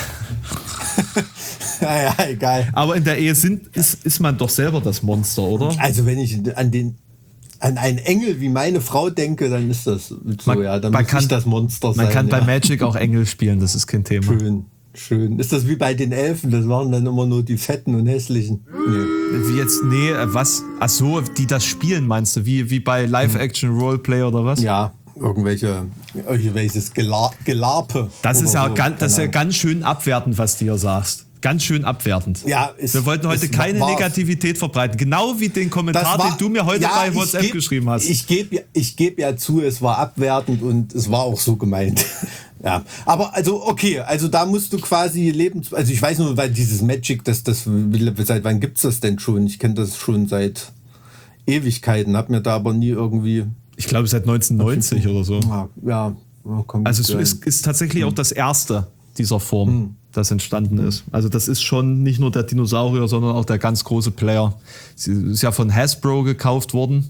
Ja, ja, egal. aber in der Ehe sind, ist, ist man doch selber das Monster, oder? Also wenn ich an den an einen Engel wie meine Frau denke, dann ist das so, Man- ja, dann man muss kann- ich das Monster sein. Man kann ja. bei Magic auch Engel spielen, das ist kein Thema. Schön, schön. Ist das wie bei den Elfen? Das waren dann immer nur die Fetten und Hässlichen. Nee. Wie jetzt, nee, äh, was? Ach so, die das spielen, meinst du? Wie, wie bei Live-Action-Roleplay oder was? Ja, irgendwelche, irgendwelches Gelar Gelarpe. Das oder ist ja, so. ganz, das ist ja Keine ganz schön abwertend, was du hier sagst. Ganz schön abwertend. Ja, ist- Wir wollten heute ist keine wahr. Negativität verbreiten. Genau wie den Kommentar, war- den du mir heute ja, bei ich WhatsApp geb- geschrieben hast. Ich gebe ja, ich geb ja zu, es war abwertend und es war auch so gemeint. Ja, aber also okay, also da musst du quasi Lebens... Also ich weiß nur, weil dieses Magic, das, das, seit wann gibt's das denn schon? Ich kenne das schon seit Ewigkeiten, hab mir da aber nie irgendwie... Ich glaube seit neunzehnhundertneunzig oder so. Ja, ja komm, Also es ja. ist, ist tatsächlich auch das erste dieser Form, Hm. das entstanden ist. Also das ist schon nicht nur der Dinosaurier, sondern auch der ganz große Player. Sie ist ja von Hasbro gekauft worden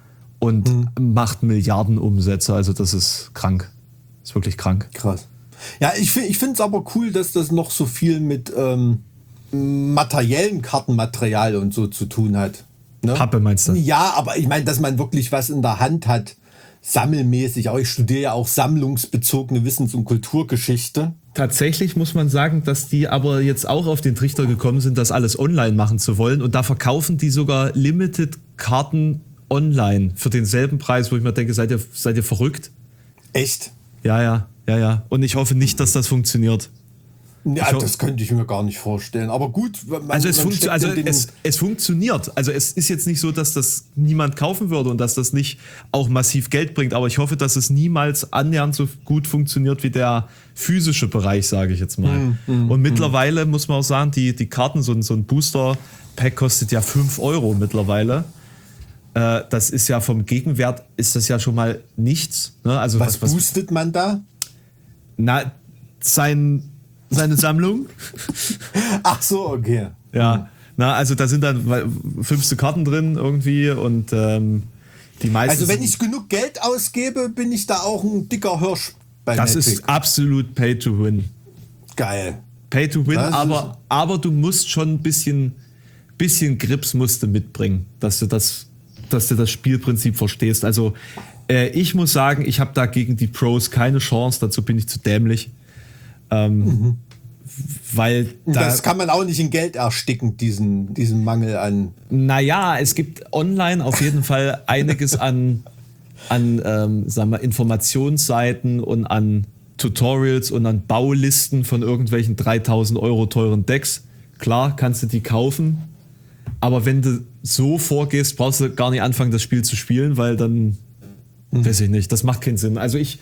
und Hm. macht Milliarden Umsätze. Also das ist krank. Ist wirklich krank. Krass. Ja, ich, find- ich finde es aber cool, dass das noch so viel mit ähm, materiellen Kartenmaterial und so zu tun hat. Ne? Pappe meinst du? Ja, aber ich meine, dass man wirklich was in der Hand hat, sammelmäßig. Auch ich studiere ja auch sammlungsbezogene Wissens- und Kulturgeschichte. Tatsächlich muss man sagen, dass die aber jetzt auch auf den Trichter gekommen sind, das alles online machen zu wollen. Und da verkaufen die sogar Limited-Karten online für denselben Preis, wo ich mir denke, seid ihr, seid ihr verrückt? Echt? Ja, ja, ja, ja. Und ich hoffe nicht, dass das funktioniert. Ja, Ich ho- das könnte ich mir gar nicht vorstellen. Aber gut, man, Also, es, man funktio steckt also in den- es, es funktioniert. Also es ist jetzt nicht so, dass das niemand kaufen würde und dass das nicht auch massiv Geld bringt. Aber ich hoffe, dass es niemals annähernd so gut funktioniert wie der physische Bereich, sage ich jetzt mal. Hm, und mittlerweile muss man auch sagen, die, die Karten, so ein, so ein Booster-Pack kostet ja fünf Euro mittlerweile. Äh, das ist ja vom Gegenwert, ist das ja schon mal nichts. Ne? Also was, was, was, boostet man da? na, sein, seine Sammlung. Ach so, okay. Ja, na, also da sind dann fünfste Karten drin irgendwie und ähm, die meisten. Also wenn sind- ich genug Geld ausgebe, bin ich da auch ein dicker Hirsch bei Das Magic. ist absolut Pay to Win. Geil. Pay to Win, Das ist- aber, aber du musst schon ein bisschen, bisschen Grips musst du mitbringen, dass du das, dass du das Spielprinzip verstehst. Also äh, ich muss sagen, ich habe da gegen die Pros keine Chance, dazu bin ich zu dämlich. Ähm, Weil da, Das kann man auch nicht in Geld ersticken, diesen, diesen Mangel an. naja, es gibt online auf jeden Fall einiges an, an ähm, sagen wir, Informationsseiten und an Tutorials und an Baulisten von irgendwelchen dreitausend Euro teuren Decks. Klar, kannst du die kaufen, aber wenn du so vorgehst, brauchst du gar nicht anfangen, das Spiel zu spielen, weil dann, weiß ich nicht, das macht keinen Sinn. Also ich,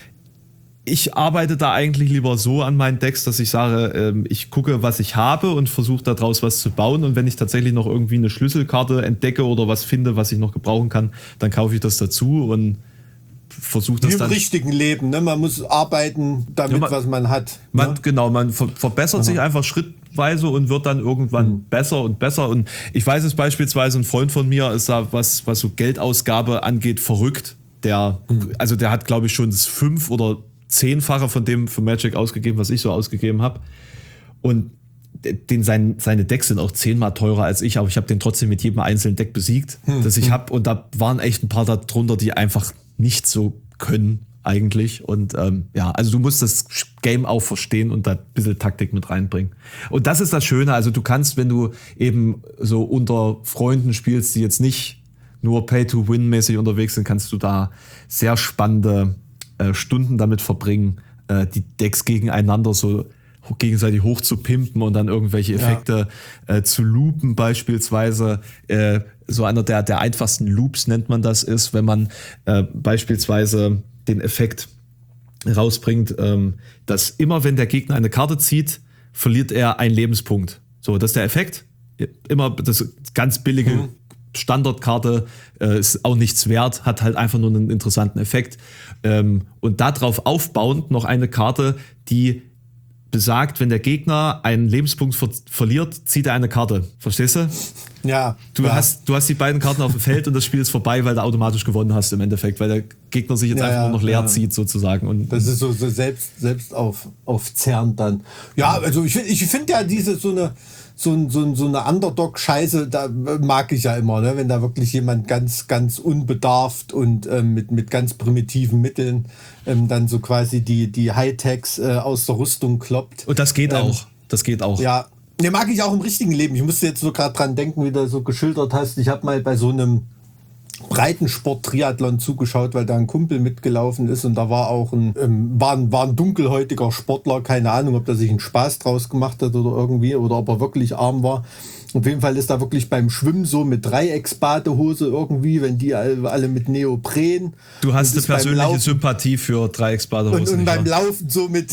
ich arbeite da eigentlich lieber so an meinen Decks, dass ich sage, ähm, ich gucke, was ich habe und versuche daraus was zu bauen. Und wenn ich tatsächlich noch irgendwie eine Schlüsselkarte entdecke oder was finde, was ich noch gebrauchen kann, dann kaufe ich das dazu und versuche Wie das im dann. richtigen Leben, ne? Man muss arbeiten, damit, Ja, man- was man hat. Man, ne? Genau, man ver verbessert sich einfach schrittweise und wird dann irgendwann Mhm. besser und besser. Und ich weiß es beispielsweise, ein Freund von mir ist da, was, was so Geldausgabe angeht, verrückt. Der, Mhm. also der hat, glaube ich, schon das fünf- oder zehnfache von dem für Magic ausgegeben, was ich so ausgegeben habe. Und den, sein, seine Decks sind auch zehnmal teurer als ich, aber ich habe den trotzdem mit jedem einzelnen Deck besiegt, Hm, das ich habe. Und da waren echt ein paar darunter, die einfach nicht so können eigentlich. Und ähm, ja, also du musst das Game auch verstehen und da ein bisschen Taktik mit reinbringen. Und das ist das Schöne, also du kannst, wenn du eben so unter Freunden spielst, die jetzt nicht nur Pay-to-Win-mäßig unterwegs sind, kannst du da sehr spannende äh, Stunden damit verbringen, äh, die Decks gegeneinander so gegenseitig hoch zu pimpen und dann irgendwelche Effekte äh, zu loopen beispielsweise. Äh, so einer der, der einfachsten Loops nennt man das ist, wenn man äh, beispielsweise den Effekt rausbringt, ähm, dass immer wenn der Gegner eine Karte zieht, verliert er einen Lebenspunkt. So, das ist der Effekt. Immer das ganz billige mhm. Standardkarte, äh, ist auch nichts wert, hat halt einfach nur einen interessanten Effekt. Ähm, und darauf aufbauend noch eine Karte, die besagt, wenn der Gegner einen Lebenspunkt ver- verliert, zieht er eine Karte. Verstehst du? Ja. Du, ja. Hast, du hast die beiden Karten auf dem Feld und das Spiel ist vorbei, weil du automatisch gewonnen hast im Endeffekt, weil der Gegner sich jetzt ja, einfach ja, nur noch leer ja. zieht sozusagen. Und das ist so, so selbst, selbst auf, auf Zerren dann. Ja, also ich finde ich find ja diese so eine so, so, so eine Underdog-Scheiße, da mag ich ja immer, ne? Wenn da wirklich jemand ganz, ganz unbedarft und ähm, mit, mit ganz primitiven Mitteln ähm, dann so quasi die, die Hightechs äh, aus der Rüstung kloppt. Und das geht ähm, auch. Das geht auch. Ja, ne, mag ich auch im richtigen Leben. Ich musste jetzt so gerade dran denken, wie du so geschildert hast. Ich habe mal bei so einem Breitensport-Triathlon zugeschaut, weil da ein Kumpel mitgelaufen ist und da war auch ein, ähm, war ein, war ein dunkelhäutiger Sportler, keine Ahnung, ob der sich einen Spaß draus gemacht hat oder irgendwie, oder ob er wirklich arm war. Auf jeden Fall ist da wirklich beim Schwimmen so mit Dreiecksbadehose irgendwie, wenn die alle, alle mit Neopren. Du hast eine persönliche Sympathie für Dreiecksbadehose. Und, und beim Laufen so mit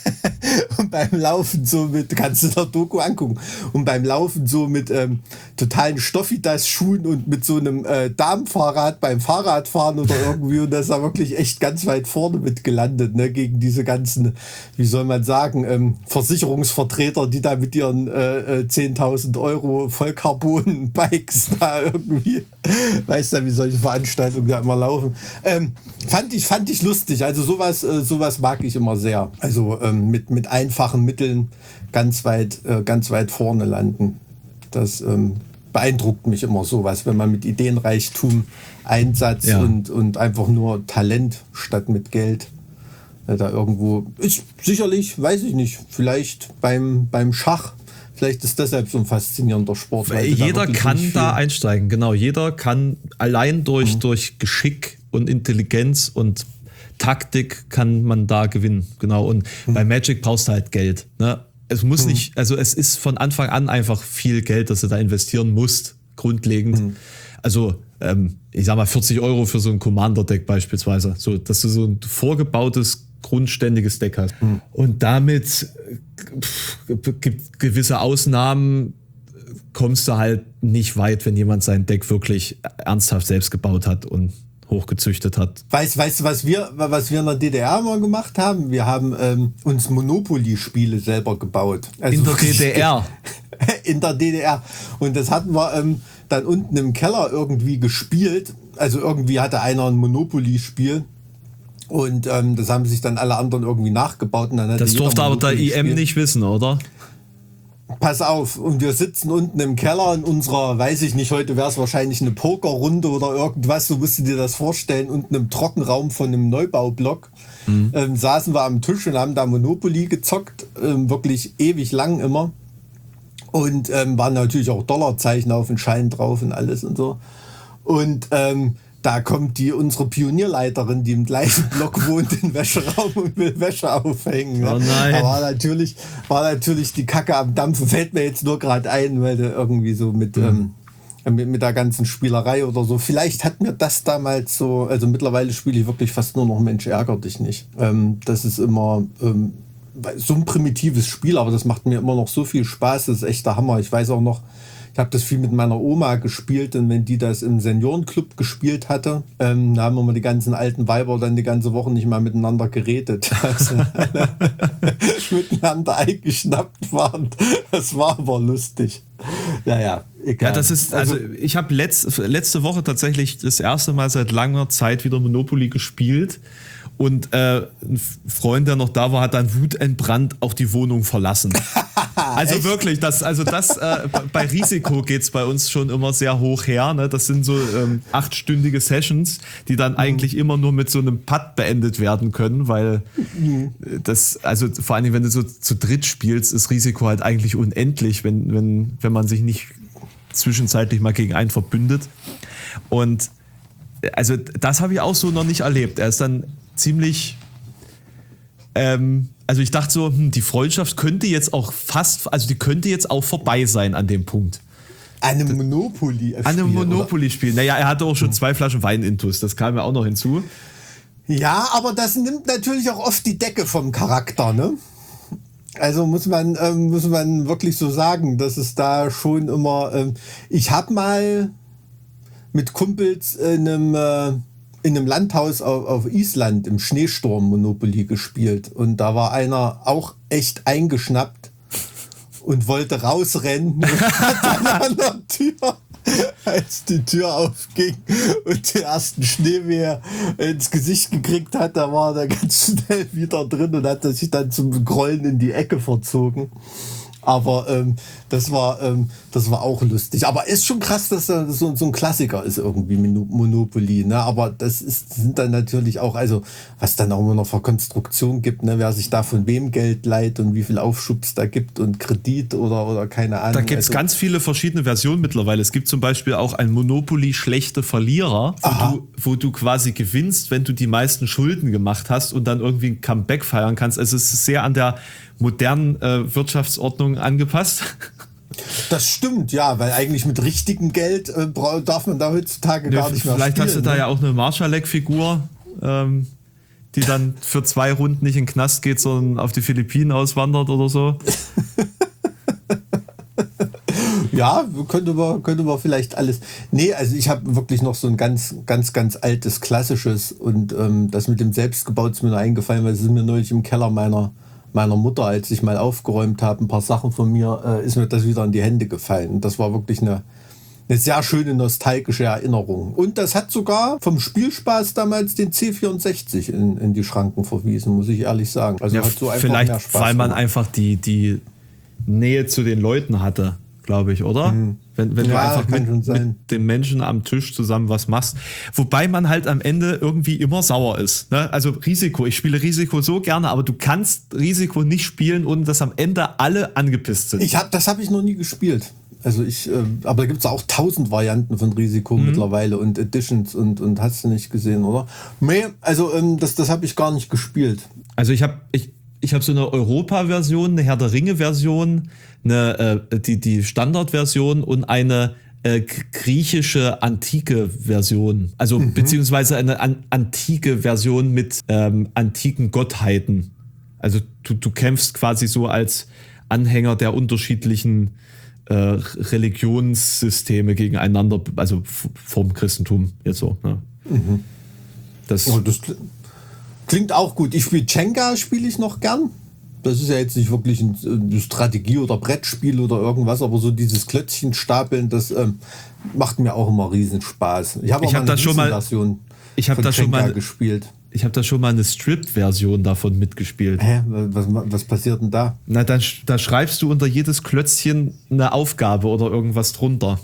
und beim Laufen so mit, kannst du der Doku angucken, und beim Laufen so mit ähm, totalen Stoffidas-Schuhen und mit so einem äh, Damenfahrrad beim Fahrradfahren oder irgendwie, und das ist da wirklich echt ganz weit vorne mit gelandet, ne, gegen diese ganzen, wie soll man sagen, ähm, Versicherungsvertreter, die da mit ihren äh, äh, zehntausend Euro Vollcarbon-Bikes da irgendwie, weißt du, wie solche Veranstaltungen da immer laufen. Ähm, fand ich, fand ich lustig. Also sowas, äh, sowas mag ich immer sehr. Also ähm, mit, mit einfachen Mitteln ganz weit, äh, ganz weit vorne landen. Das ähm, beeindruckt mich immer sowas, wenn man mit Ideenreichtum, Einsatz ja. und, und einfach nur Talent statt mit Geld äh, da irgendwo ist. Sicherlich, weiß ich nicht, vielleicht beim, beim Schach. Vielleicht ist deshalb so ein faszinierender Sport. Weil jeder da kann da einsteigen, genau. Jeder kann allein durch, mhm. durch Geschick und Intelligenz und Taktik kann man da gewinnen. Genau. Und mhm. bei Magic brauchst du halt Geld. Ne? Es muss mhm. nicht, also es ist von Anfang an einfach viel Geld, das du da investieren musst, grundlegend. Mhm. Also, ähm, ich sag mal, vierzig Euro für so ein Commander-Deck beispielsweise. So, dass du so ein vorgebautes, grundständiges Deck hast. Mhm. Und damit gibt gewisse Ausnahmen, kommst du halt nicht weit, wenn jemand sein Deck wirklich ernsthaft selbst gebaut hat und hochgezüchtet hat. Weißt, weißt du, was wir, was wir in der D D R mal gemacht haben? Wir haben ähm, uns Monopoly-Spiele selber gebaut. Also in der D D R? In der D D R. Und das hatten wir ähm, dann unten im Keller irgendwie gespielt. Also irgendwie hatte einer ein Monopoly-Spiel. Und ähm, das haben sich dann alle anderen irgendwie nachgebaut. Und dann hat das durfte aber der I M nicht wissen, oder? Pass auf, und wir sitzen unten im Keller in unserer, weiß ich nicht, heute wäre es wahrscheinlich eine Pokerrunde oder irgendwas, so musst du dir das vorstellen, unten im Trockenraum von einem Neubaublock. Mhm. Ähm, saßen wir am Tisch und haben da Monopoly gezockt, ähm, wirklich ewig lang immer. Und ähm, waren natürlich auch Dollarzeichen auf den Schein drauf und alles und so. Und ähm, da kommt die unsere Pionierleiterin, die im gleichen Block wohnt, in den Wäscheraum und will Wäsche aufhängen. Ne? Oh nein. Da war natürlich, war natürlich die Kacke am Dampfen. Fällt mir jetzt nur gerade ein, weil du irgendwie so mit, mhm. ähm, mit, mit der ganzen Spielerei oder so. Vielleicht hat mir das damals so, also mittlerweile spiele ich wirklich fast nur noch Mensch, ärger dich nicht. Ähm, das ist immer ähm, so ein primitives Spiel, aber das macht mir immer noch so viel Spaß. Das ist echt der Hammer. Ich weiß auch noch, ich habe das viel mit meiner Oma gespielt, und wenn die das im Seniorenclub gespielt hatte, ähm, da haben immer die ganzen alten Weiber dann die ganze Woche nicht mal miteinander geredet. Also miteinander eingeschnappt waren. Das war aber lustig. Naja, egal. Ja, das ist, also, also ich habe letzt, letzte Woche tatsächlich das erste Mal seit langer Zeit wieder Monopoly gespielt. Und äh, ein Freund, der noch da war, hat dann wutentbrannt auch die Wohnung verlassen. Also echt? Wirklich, das, also das äh, bei Risiko geht's bei uns schon immer sehr hoch her. Ne? Das sind so ähm, achtstündige Sessions, die dann mhm. eigentlich immer nur mit so einem Putt beendet werden können, weil mhm. das, also vor allem, wenn du so zu dritt spielst, ist Risiko halt eigentlich unendlich, wenn, wenn, wenn man sich nicht zwischenzeitlich mal gegen einen verbündet. Und also das habe ich auch so noch nicht erlebt. Er ist dann ziemlich, ähm, also ich dachte so, hm, die Freundschaft könnte jetzt auch fast, also die könnte jetzt auch vorbei sein an dem Punkt. An einem Monopoly-Spiel. An einem Monopoly-Spiel. Naja, er hatte auch schon zwei Flaschen Wein intus, das kam ja auch noch hinzu. Ja, aber das nimmt natürlich auch oft die Decke vom Charakter, ne? Also muss man, ähm, muss man wirklich so sagen, dass es da schon immer. Ähm, ich habe mal mit Kumpels in einem, äh, in einem Landhaus auf, auf Island im Schneesturm Monopoly gespielt. Und da war einer auch echt eingeschnappt und wollte rausrennen und hat dann an der Tür, als die Tür aufging und den ersten Schneewehe ins Gesicht gekriegt hat, da war er ganz schnell wieder drin und hat sich dann zum Grollen in die Ecke verzogen. Aber ähm, das war ähm, das war auch lustig. Aber ist schon krass, dass das so, so ein Klassiker ist irgendwie, Monopoly. Ne? Aber das ist, sind dann natürlich auch, also was dann auch immer noch für Konstruktion gibt, ne? Wer sich da von wem Geld leiht und wie viel Aufschub es da gibt und Kredit oder, oder keine Ahnung. Da gibt es also, ganz viele verschiedene Versionen mittlerweile. Es gibt zum Beispiel auch ein Monopoly schlechte Verlierer, wo du, wo du quasi gewinnst, wenn du die meisten Schulden gemacht hast und dann irgendwie ein Comeback feiern kannst. Also es ist sehr an der modernen äh, Wirtschaftsordnung angepasst. Das stimmt, ja, weil eigentlich mit richtigem Geld äh, darf man da heutzutage Nö, gar nicht mehr vielleicht spielen. hast du da ne? ja auch eine Marschalek-Figur, ähm, die dann für zwei Runden nicht in den Knast geht, sondern auf die Philippinen auswandert oder so. Ja, könnte man, könnte man vielleicht alles. Nee, also ich habe wirklich noch so ein ganz, ganz, ganz altes, klassisches und ähm, das mit dem Selbstgebaut ist mir nur eingefallen, weil es ist mir neulich im Keller meiner meiner Mutter, als ich mal aufgeräumt habe, ein paar Sachen von mir, äh, ist mir das wieder in die Hände gefallen. Und das war wirklich eine, eine sehr schöne nostalgische Erinnerung. Und das hat sogar vom Spielspaß damals den C vierundsechzig in, in die Schranken verwiesen, muss ich ehrlich sagen. Also Ja, hat so einfach vielleicht, mehr Spaß weil man gemacht. einfach die, die Nähe zu den Leuten hatte, glaube ich, oder? Mhm. Wenn, wenn Ja, du einfach kann schon mit, sein. mit den Menschen am Tisch zusammen was machst. Wobei man halt am Ende irgendwie immer sauer ist. Ne? Also Risiko, ich spiele Risiko so gerne, aber du kannst Risiko nicht spielen, ohne dass am Ende alle angepisst sind. Ich hab, das habe ich noch nie gespielt. Also ich, äh, aber da gibt es auch tausend Varianten von Risiko Mhm. mittlerweile und Editions und, und hast du nicht gesehen, oder? Nee, also ähm, das, das habe ich gar nicht gespielt. Also ich habe ich, ich hab so eine Europa-Version, eine Herr der Ringe-Version, eine, äh, die, die Standard-Version und eine äh, griechische antike Version. Also Mhm. beziehungsweise eine an, antike Version mit ähm, antiken Gottheiten. Also du, du kämpfst quasi so als Anhänger der unterschiedlichen äh, Religionssysteme gegeneinander, also v- vom Christentum jetzt so. Ne? Mhm. Das, Oh, das kli- klingt auch gut. Ich spiele Jenga, spiele ich noch gern. Das ist ja jetzt nicht wirklich ein, ein Strategie- oder Brettspiel oder irgendwas, aber so dieses Klötzchen stapeln, das ähm, macht mir auch immer riesen Spaß. Ich habe auch Ich mal hab eine da schon mal- Version ich hab von da schon Jenga mal- gespielt. ich habe da schon mal eine Strip-Version davon mitgespielt. Hä? Was, was passiert denn da? Na, dann, sch- da schreibst du unter jedes Klötzchen eine Aufgabe oder irgendwas drunter.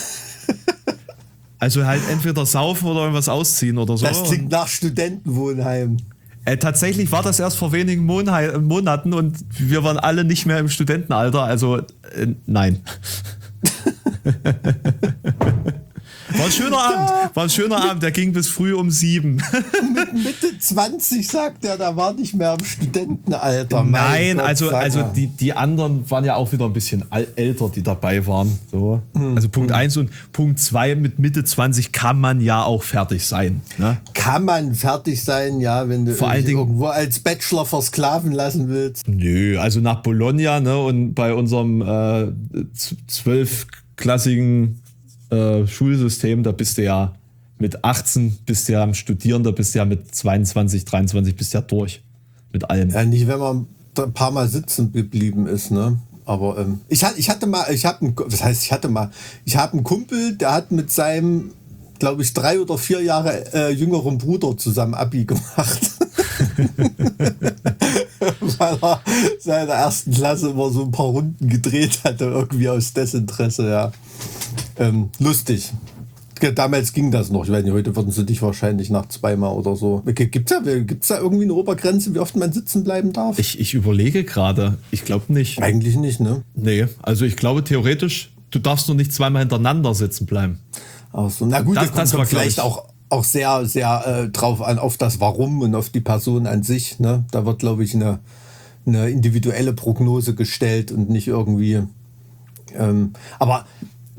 Also halt entweder saufen oder irgendwas ausziehen oder so. Das klingt nach Studentenwohnheim. Äh, tatsächlich war das erst vor wenigen Monai- Monaten und wir waren alle nicht mehr im Studentenalter, also äh, nein. War ein schöner Abend, war ein schöner Abend, der ging bis früh um sieben. Mit Mitte zwanzig sagt er, da war nicht mehr im Studentenalter. Mein Nein, Gott, also, sag also mal. die, die anderen waren ja auch wieder ein bisschen al- älter, die dabei waren. So. Also Punkt eins und Punkt zwei mit Mitte zwanzig kann man ja auch fertig sein. Ne? Kann man fertig sein, ja, wenn du Vor allen dich Dingen- irgendwo als Bachelor versklaven lassen willst. Nö, also nach Bologna, ne, und bei unserem äh, zwölfklassigen äh, Schulsystem, da bist du ja mit achtzehn bist du ja am Studieren, da bist du ja mit zweiundzwanzig, dreiundzwanzig bist du ja durch. Mit allem. Ja, nicht, wenn man da ein paar Mal sitzen geblieben ist, ne? Aber ähm, ich, hatte, ich hatte mal, ich habe einen, was heißt, ich hatte mal, ich habe einen Kumpel, der hat mit seinem, glaube ich, drei oder vier Jahre äh, jüngeren Bruder zusammen Abi gemacht. Weil er seiner ersten Klasse immer so ein paar Runden gedreht hatte, irgendwie aus Desinteresse, ja. Ähm, lustig. Damals ging das noch. Ich weiß nicht, heute würden sie dich wahrscheinlich nach zweimal oder so. Gibt es da, gibt's da irgendwie eine Obergrenze, wie oft man sitzen bleiben darf? Ich, ich überlege gerade, ich glaube nicht. Eigentlich nicht, ne? Nee, also ich glaube theoretisch, du darfst nur nicht zweimal hintereinander sitzen bleiben. Ach so. Na gut, Das- das, das kommt war, glaub vielleicht ich- auch, auch sehr, sehr äh, drauf an, auf das Warum und auf die Person an sich. Ne? Da wird, glaube ich, eine, eine individuelle Prognose gestellt und nicht irgendwie. Ähm, aber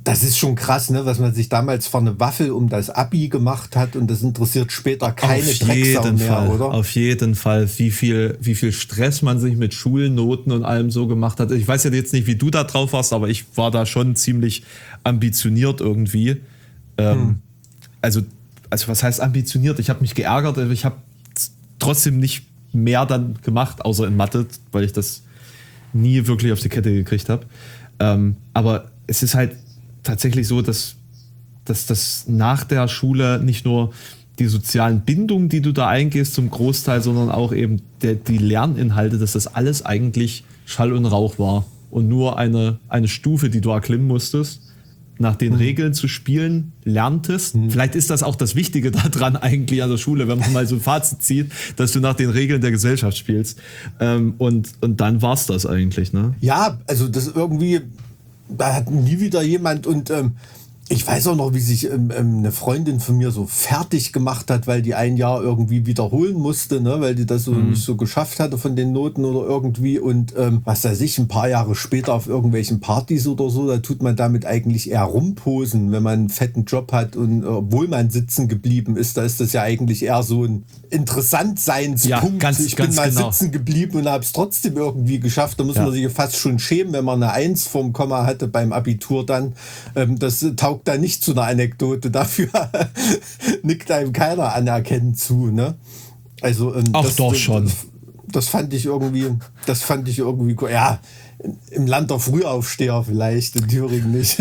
Das ist schon krass, ne, was man sich damals für eine Waffel um das Abi gemacht hat und das interessiert später keine Auf Drecksau jeden mehr, Fall, oder? auf jeden Fall, wie viel, wie viel Stress man sich mit Schulnoten und allem so gemacht hat. Ich weiß ja jetzt nicht, wie du da drauf warst, aber ich war da schon ziemlich ambitioniert irgendwie. Ähm, hm. Also, also was heißt ambitioniert? Ich habe mich geärgert, aber ich habe trotzdem nicht mehr dann gemacht, außer in Mathe, weil ich das nie wirklich auf die Kette gekriegt habe. Ähm, aber es ist halt tatsächlich so, dass, dass das nach der Schule nicht nur die sozialen Bindungen, die du da eingehst zum Großteil, sondern auch eben der, die Lerninhalte, dass das alles eigentlich Schall und Rauch war und nur eine, eine Stufe, die du erklimmen musstest, nach den mhm. Regeln zu spielen, lerntest. Mhm. Vielleicht ist das auch das Wichtige daran eigentlich an der Schule, wenn man mal so ein Fazit zieht, dass du nach den Regeln der Gesellschaft spielst. Ähm, und, und dann war's das eigentlich, ne? Ja, also das irgendwie, da hat nie wieder jemand und ähm, ich weiß auch noch, wie sich ähm, eine Freundin von mir so fertig gemacht hat, weil die ein Jahr irgendwie wiederholen musste, ne, weil die das so mhm. nicht so geschafft hatte von den Noten oder irgendwie und ähm, was weiß ich, ein paar Jahre später auf irgendwelchen Partys oder so, da tut man damit eigentlich eher rumposen, wenn man einen fetten Job hat und äh, obwohl man sitzen geblieben ist, da ist das ja eigentlich eher so ein Interessantseinspunkt. Ja, ganz, ich bin ganz mal genau. sitzen geblieben und habe es trotzdem irgendwie geschafft. Da muss ja. man sich fast schon schämen, wenn man eine Eins vorm Komma hatte beim Abitur dann. Ähm, das taugt da nicht zu einer Anekdote. Dafür nickt einem keiner anerkennend zu. Ne? Also, ähm, Ach das, doch das, schon. Das, das fand ich irgendwie, das fand ich irgendwie, ja, im Land der Frühaufsteher vielleicht, in Thüringen nicht.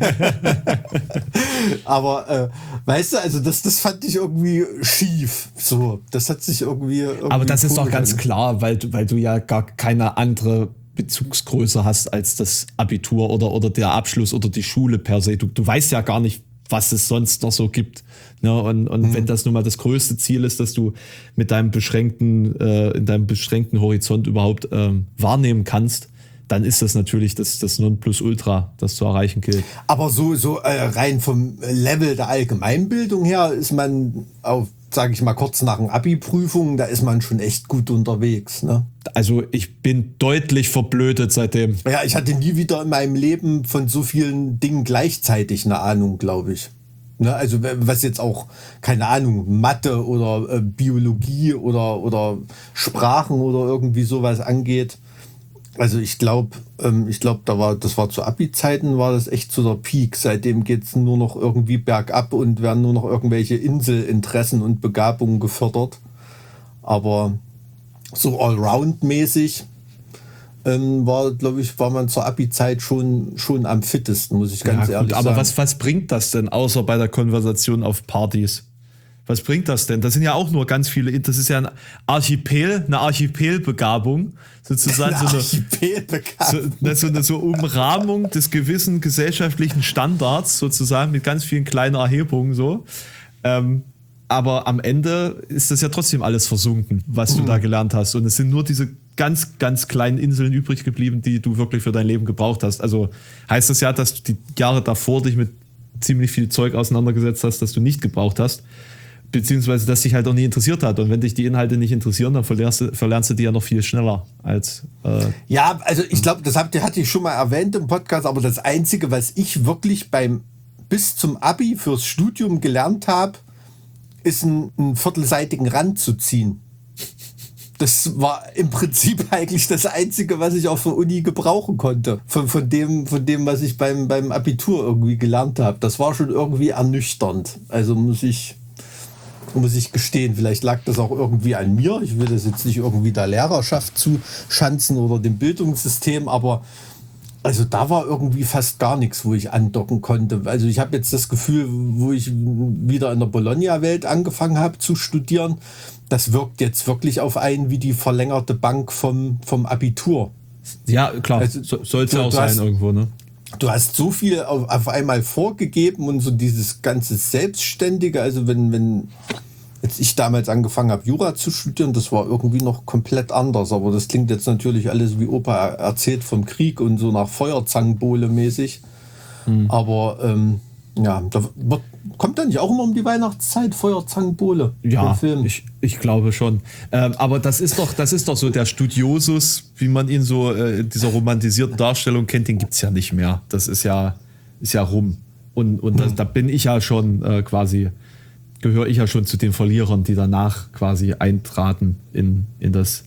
Aber, äh, weißt du, also das, das fand ich irgendwie schief. So, das hat sich irgendwie. irgendwie Aber das ist doch ganz an. klar, weil, weil du ja gar keine andere Bezugsgröße hast als das Abitur oder, oder der Abschluss oder die Schule per se. Du, du weißt ja gar nicht, was es sonst noch so gibt. Ne? Und, und mhm. wenn das nun mal das größte Ziel ist, dass du mit deinem beschränkten, äh, in deinem beschränkten Horizont überhaupt ähm, wahrnehmen kannst, dann ist das natürlich das, das Nonplusultra, das zu erreichen gilt. Aber so, so äh, rein vom Level der Allgemeinbildung her ist man auf, sage ich mal, kurz nach den Abi-Prüfungen, da ist man schon echt gut unterwegs. Ne? Also ich bin deutlich verblödet seitdem. Ja, ich hatte nie wieder in meinem Leben von so vielen Dingen gleichzeitig eine Ahnung, glaube ich. Ne, also was jetzt auch, keine Ahnung, Mathe oder äh, Biologie oder, oder Sprachen oder irgendwie sowas angeht. Also ich glaube, ähm, ich glaube, da war, das war zu Abi-Zeiten, war das echt so der Peak. Seitdem geht's nur noch irgendwie bergab und werden nur noch irgendwelche Inselinteressen und Begabungen gefördert. Aber so allround-mäßig ähm, war, glaube ich, war man zur Abi-Zeit schon, schon am fittesten, muss ich ganz ja, ehrlich gut, aber sagen. was, was bringt das denn, außer bei der Konversation auf Partys? Was bringt das denn? Das sind ja auch nur ganz viele, das ist ja ein Archipel, eine Archipelbegabung, sozusagen. Eine so, Archipelbegabung. eine, so, so eine so Umrahmung des gewissen gesellschaftlichen Standards, sozusagen, mit ganz vielen kleinen Erhebungen so. Ähm, aber am Ende ist das ja trotzdem alles versunken, was du mhm. da gelernt hast. Und es sind nur diese ganz, ganz kleinen Inseln übrig geblieben, die du wirklich für dein Leben gebraucht hast. Also heißt das ja, dass du die Jahre davor dich mit ziemlich viel Zeug auseinandergesetzt hast, das du nicht gebraucht hast. Beziehungsweise das dich halt auch nie interessiert hat. Und wenn dich die Inhalte nicht interessieren, dann verlernst du, verlernst du die ja noch viel schneller als... Äh ja, also ich glaube, das habt ihr, hatte ich schon mal erwähnt im Podcast, aber das Einzige, was ich wirklich beim bis zum Abi fürs Studium gelernt habe, ist einen, einen viertelseitigen Rand zu ziehen. Das war im Prinzip eigentlich das Einzige, was ich auf der Uni gebrauchen konnte. Von, von, dem, von dem, was ich beim, beim Abitur irgendwie gelernt habe. Das war schon irgendwie ernüchternd. Also muss ich... muss ich gestehen, vielleicht lag das auch irgendwie an mir. Ich will das jetzt nicht irgendwie der Lehrerschaft zuschanzen oder dem Bildungssystem, aber also da war irgendwie fast gar nichts, wo ich andocken konnte. Also ich habe jetzt das Gefühl, wo ich wieder in der Bologna-Welt angefangen habe zu studieren, das wirkt jetzt wirklich auf einen wie die verlängerte Bank vom, vom Abitur. Ja, klar, also, so, sollte du, auch du sein hast, irgendwo, ne? Du hast so viel auf, auf einmal vorgegeben und so dieses ganze Selbstständige, also wenn, wenn jetzt ich damals angefangen habe, Jura zu studieren, das war irgendwie noch komplett anders, aber das klingt jetzt natürlich alles wie Opa erzählt vom Krieg und so nach Feuerzangenbowle mäßig, hm. aber ähm, ja, da wird, kommt da nicht auch immer um die Weihnachtszeit Feuerzangenbowle? Ja, Film? Ich, ich glaube schon. Ähm, aber das ist doch, das ist doch so der Studiosus, wie man ihn so äh, in dieser romantisierten Darstellung kennt, den gibt's ja nicht mehr. Das ist ja, ist ja rum. Und, und das, da bin ich ja schon äh, quasi, gehöre ich ja schon zu den Verlierern, die danach quasi eintraten in, in das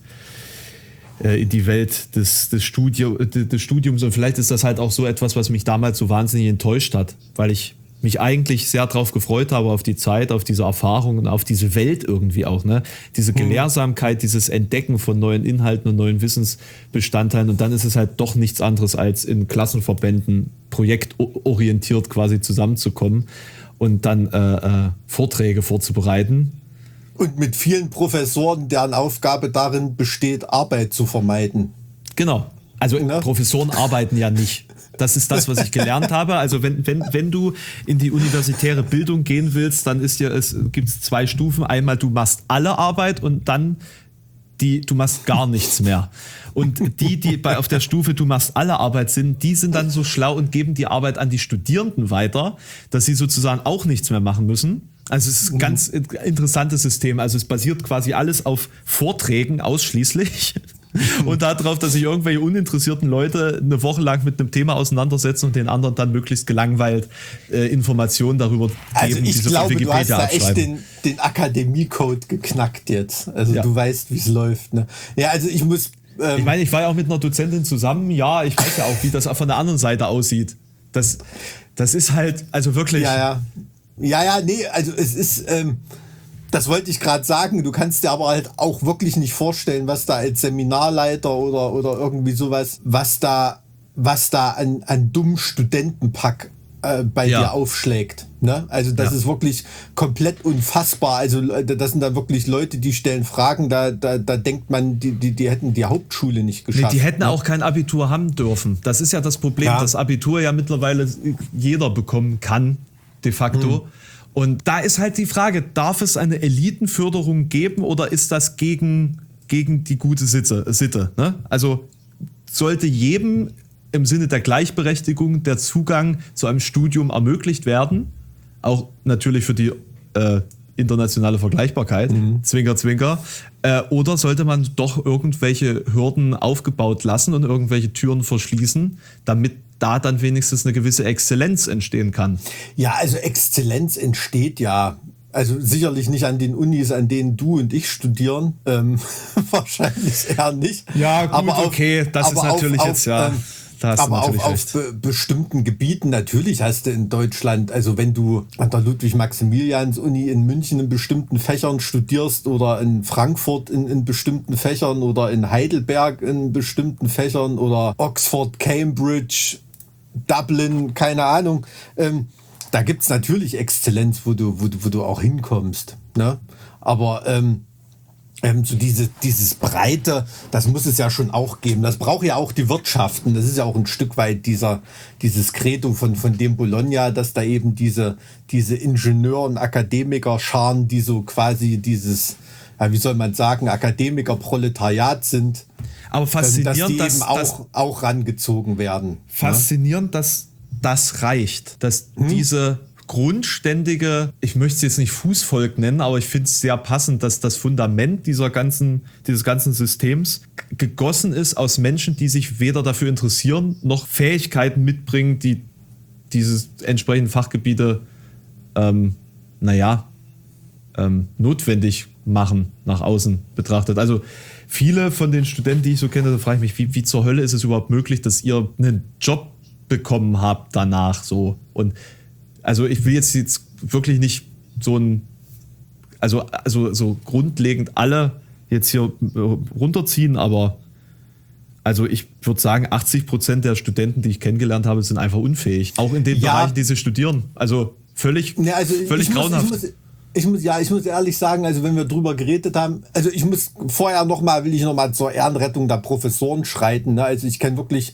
äh, in die Welt des, des, Studio, des Studiums. Und vielleicht ist das halt auch so etwas, was mich damals so wahnsinnig enttäuscht hat, weil ich mich eigentlich sehr drauf gefreut habe, auf die Zeit, auf diese Erfahrung und auf diese Welt irgendwie auch, ne? Diese Gelehrsamkeit, dieses Entdecken von neuen Inhalten und neuen Wissensbestandteilen, und dann ist es halt doch nichts anderes, als in Klassenverbänden projektorientiert quasi zusammenzukommen und dann äh, äh, Vorträge vorzubereiten. Und mit vielen Professoren, deren Aufgabe darin besteht, Arbeit zu vermeiden. Genau. Also Ne? Professoren arbeiten ja nicht. Das ist das, was ich gelernt habe. Also wenn, wenn, wenn du in die universitäre Bildung gehen willst, dann ist ja, es gibt zwei Stufen. Einmal, du machst alle Arbeit und dann die, du machst gar nichts mehr. Und die, die bei auf der Stufe du machst alle Arbeit sind, die sind dann so schlau und geben die Arbeit an die Studierenden weiter, dass sie sozusagen auch nichts mehr machen müssen. Also es ist ein ganz interessantes System. Also es basiert quasi alles auf Vorträgen ausschließlich. Und darauf, dass sich irgendwelche uninteressierten Leute eine Woche lang mit einem Thema auseinandersetzen und den anderen dann möglichst gelangweilt äh, Informationen darüber geben, Also ich die sie glaube, von du hast Wikipedia da echt abschreiben. den, den Akademie-Code geknackt jetzt. Also Ja. du weißt, wie es läuft. Ne? Ja, also ich muss... Ähm, Ich meine, ich war ja auch mit einer Dozentin zusammen. Ja, ich weiß ja auch, wie das von der anderen Seite aussieht. Das, das ist halt, also wirklich... ja, ja. Ja, ja, nee, also es ist... Ähm, das wollte ich gerade sagen. Du kannst dir aber halt auch wirklich nicht vorstellen, was da als Seminarleiter oder, oder irgendwie sowas, was da, was da an, an dummen Studentenpack äh, bei Ja. dir aufschlägt. Ne? Also das Ja. ist wirklich komplett unfassbar. Also das sind da wirklich Leute, die stellen Fragen, da, da, da denkt man, die, die, die hätten die Hauptschule nicht Nee, geschafft. die hätten ne? auch kein Abitur haben dürfen. Das ist ja das Problem, Ja. dass Abitur ja mittlerweile jeder bekommen kann, de facto. Hm. Und da ist halt die Frage, darf es eine Elitenförderung geben oder ist das gegen, gegen die gute Sitte? Sitte ne? Also sollte jedem im Sinne der Gleichberechtigung der Zugang zu einem Studium ermöglicht werden, auch natürlich für die äh, internationale Vergleichbarkeit, Mhm. Zwinker, Zwinker, äh, oder sollte man doch irgendwelche Hürden aufgebaut lassen und irgendwelche Türen verschließen, damit da dann wenigstens eine gewisse Exzellenz entstehen kann? Ja, also Exzellenz entsteht ja, also sicherlich nicht an den Unis, an denen du und ich studieren, ähm, wahrscheinlich eher nicht. Ja, gut, aber auf, okay, das aber ist natürlich auf, jetzt, ja, ähm, da hast du aber natürlich auf, recht. auf be bestimmten Gebieten, natürlich hast du in Deutschland, also wenn du an der Ludwig-Maximilians-Uni in München in bestimmten Fächern studierst oder in Frankfurt in, in bestimmten Fächern oder in Heidelberg in bestimmten Fächern oder Oxford, Cambridge, Dublin, keine Ahnung, ähm, da gibt es natürlich Exzellenz, wo du, wo, du, wo du auch hinkommst. Ne? Aber ähm, ähm, so diese, dieses Breite, das muss es ja schon auch geben. Das braucht ja auch die Wirtschaften. Das ist ja auch ein Stück weit dieser, dieses Credo von, von dem Bologna, dass da eben diese, diese Ingenieur- und Akademiker-Scharen, die so quasi dieses, ja, wie soll man sagen, Akademiker-Proletariat sind, Aber ähm, dass faszinierend, die dass, eben dass, auch, auch rangezogen werden. faszinierend, dass das reicht, dass Hm? diese grundständige, ich möchte es jetzt nicht Fußvolk nennen, aber ich finde es sehr passend, dass das Fundament dieser ganzen, dieses ganzen Systems gegossen ist aus Menschen, die sich weder dafür interessieren, noch Fähigkeiten mitbringen, die diese entsprechenden Fachgebiete, ähm, naja, ähm, notwendig machen, nach außen betrachtet. Also viele von den Studenten, die ich so kenne, da frage ich mich, wie, wie zur Hölle ist es überhaupt möglich, dass ihr einen Job bekommen habt danach so. Und also ich will jetzt, jetzt wirklich nicht so ein, also, also so grundlegend alle jetzt hier runterziehen, aber also ich würde sagen, achtzig Prozent der Studenten, die ich kennengelernt habe, sind einfach unfähig. Auch in den Ja. Bereichen, die sie studieren. Also völlig, Ja, also völlig ich muss, grauenhaft. ich muss, ich muss, ja, ich muss ehrlich sagen, also wenn wir drüber geredet haben, also ich muss vorher nochmal, will ich nochmal zur Ehrenrettung der Professoren schreiten. Ne? Also ich kenne wirklich,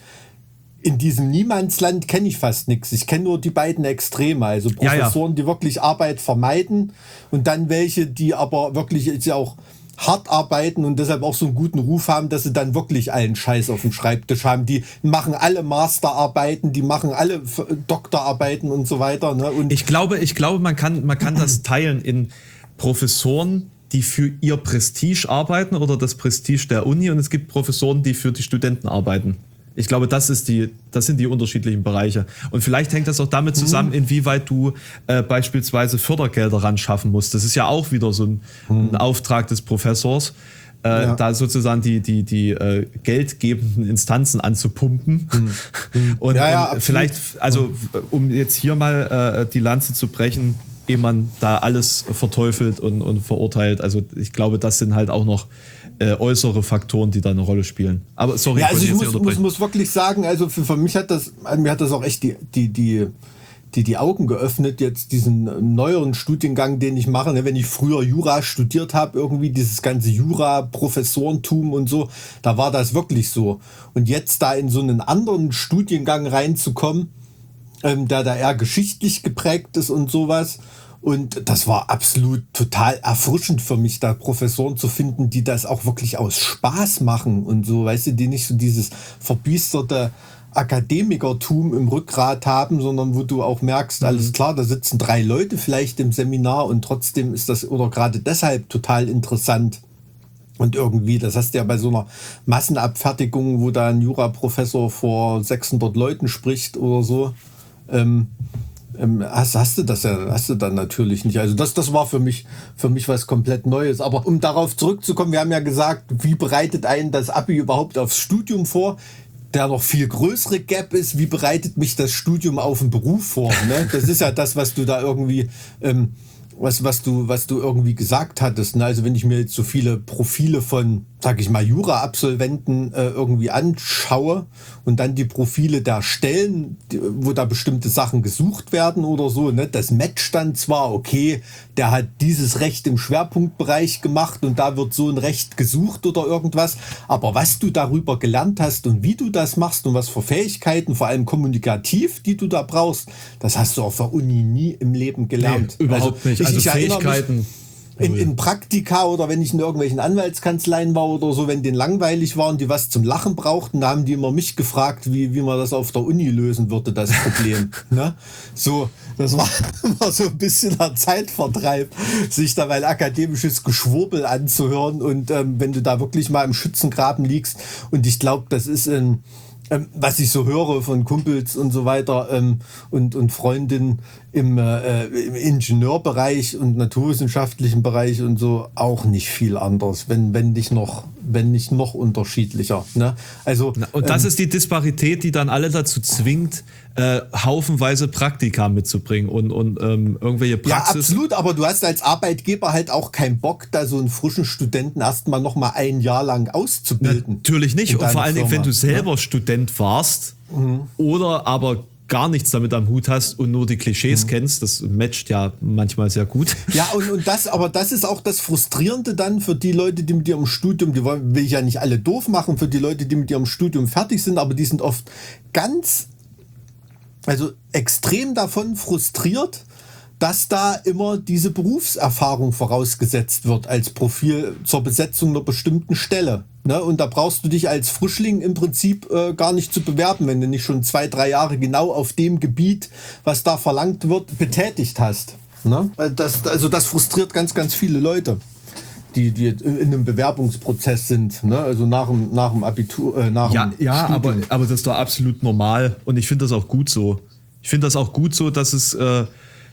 in diesem Niemandsland kenne ich fast nichts. Ich kenne nur die beiden Extreme. Also Ja, ja. Professoren, die wirklich Arbeit vermeiden und dann welche, die aber wirklich jetzt ja auch hart arbeiten und deshalb auch so einen guten Ruf haben, dass sie dann wirklich allen Scheiß auf dem Schreibtisch haben. Die machen alle Masterarbeiten, die machen alle F- Doktorarbeiten und so weiter. Ne? Und Ich glaube, ich glaube, man kann, man kann das teilen in Professoren, die für ihr Prestige arbeiten oder das Prestige der Uni, und es gibt Professoren, die für die Studenten arbeiten. Ich glaube, das ist die, das sind die unterschiedlichen Bereiche. Und vielleicht hängt das auch damit zusammen, mhm. inwieweit du äh, beispielsweise Fördergelder ran schaffen musst. Das ist ja auch wieder so ein, mhm. ein Auftrag des Professors, äh, ja. da sozusagen die, die, die äh, geldgebenden Instanzen anzupumpen. Mhm. Und, ja, ja, und vielleicht, also um jetzt hier mal äh, die Lanze zu brechen, ehe man da alles verteufelt und, und verurteilt. Also ich glaube, das sind halt auch noch äh, äußere Faktoren, die da eine Rolle spielen. Aber sorry, ja, also ich, ich muss, muss, muss wirklich sagen, also für, für mich hat das, mir hat das auch echt die, die, die, die, die Augen geöffnet, jetzt diesen neueren Studiengang, den ich mache. Wenn ich früher Jura studiert habe, irgendwie dieses ganze Jura-Professorentum und so, da war das wirklich so. Und jetzt da in so einen anderen Studiengang reinzukommen, ähm, der da eher geschichtlich geprägt ist und sowas. Und das war absolut total erfrischend für mich, da Professoren zu finden, die das auch wirklich aus Spaß machen und so, weißt du, die nicht so dieses verbiesterte Akademikertum im Rückgrat haben, sondern wo du auch merkst, mhm. alles klar, da sitzen drei Leute vielleicht im Seminar und trotzdem ist das oder gerade deshalb total interessant. Und irgendwie, das hast du ja bei so einer Massenabfertigung, wo da ein Juraprofessor vor sechshundert Leuten spricht oder so, ähm, Hast, hast du das ja, hast du dann natürlich nicht. Also das, das war für mich, für mich was komplett Neues. Aber um darauf zurückzukommen, wir haben ja gesagt, wie bereitet einen das Abi überhaupt aufs Studium vor? Der noch viel größere Gap ist, wie bereitet mich das Studium auf den Beruf vor? Ne? Das ist ja das, was du da irgendwie, ähm, was, was du, was du irgendwie gesagt hattest. Ne? Also wenn ich mir jetzt so viele Profile von, sag ich mal, Jura-Absolventen äh, irgendwie anschaue und dann die Profile der Stellen, die, wo da bestimmte Sachen gesucht werden oder so, ne? Das matcht dann zwar, okay, der hat dieses Recht im Schwerpunktbereich gemacht und da wird so ein Recht gesucht oder irgendwas, aber was du darüber gelernt hast und wie du das machst und was für Fähigkeiten, vor allem kommunikativ, die du da brauchst, das hast du auf der Uni nie im Leben gelernt. Nee, überhaupt also, nicht. Ich, also ich Fähigkeiten... In, in Praktika oder wenn ich in irgendwelchen Anwaltskanzleien war oder so, wenn denen langweilig war und die was zum Lachen brauchten, da haben die immer mich gefragt, wie, wie man das auf der Uni lösen würde, das Problem. Ne? So, das war, war so ein bisschen ein Zeitvertreib, sich da mal akademisches Geschwurbel anzuhören und ähm, wenn du da wirklich mal im Schützengraben liegst und ich glaube, das ist ein Ähm, was ich so höre von Kumpels und so weiter ähm, und, und Freundinnen im, äh, im Ingenieurbereich und naturwissenschaftlichen Bereich und so auch nicht viel anders, wenn, wenn nicht noch, wenn nicht noch unterschiedlicher. Ne? Also, und das ähm, ist die Disparität, die dann alle dazu zwingt, äh, haufenweise Praktika mitzubringen und, und ähm, irgendwelche Praxis. Ja, absolut, aber du hast als Arbeitgeber halt auch keinen Bock, da so einen frischen Studenten erstmal noch mal ein Jahr lang auszubilden. Natürlich nicht. Und vor allen Dingen, wenn du selber ja? Student warst mhm. oder aber gar nichts damit am Hut hast und nur die Klischees mhm. kennst, das matcht ja manchmal sehr gut. Ja, und, und das, aber das ist auch das Frustrierende dann für die Leute, die mit ihrem Studium, die wollen, will ich ja nicht alle doof machen, für die Leute, die mit ihrem Studium fertig sind, aber die sind oft ganz, also extrem davon frustriert, dass da immer diese Berufserfahrung vorausgesetzt wird als Profil zur Besetzung einer bestimmten Stelle. Ne? Und da brauchst du dich als Frischling im Prinzip äh, gar nicht zu bewerben, wenn du nicht schon zwei, drei Jahre genau auf dem Gebiet, was da verlangt wird, betätigt hast. Ne? Das, also das frustriert ganz, ganz viele Leute, die, die in einem Bewerbungsprozess sind. Ne? Also nach dem, nach dem Abitur, äh, nach ja, dem ja, aber, Studium. aber das ist doch absolut normal und ich finde das auch gut so. Ich finde das auch gut so, dass es äh,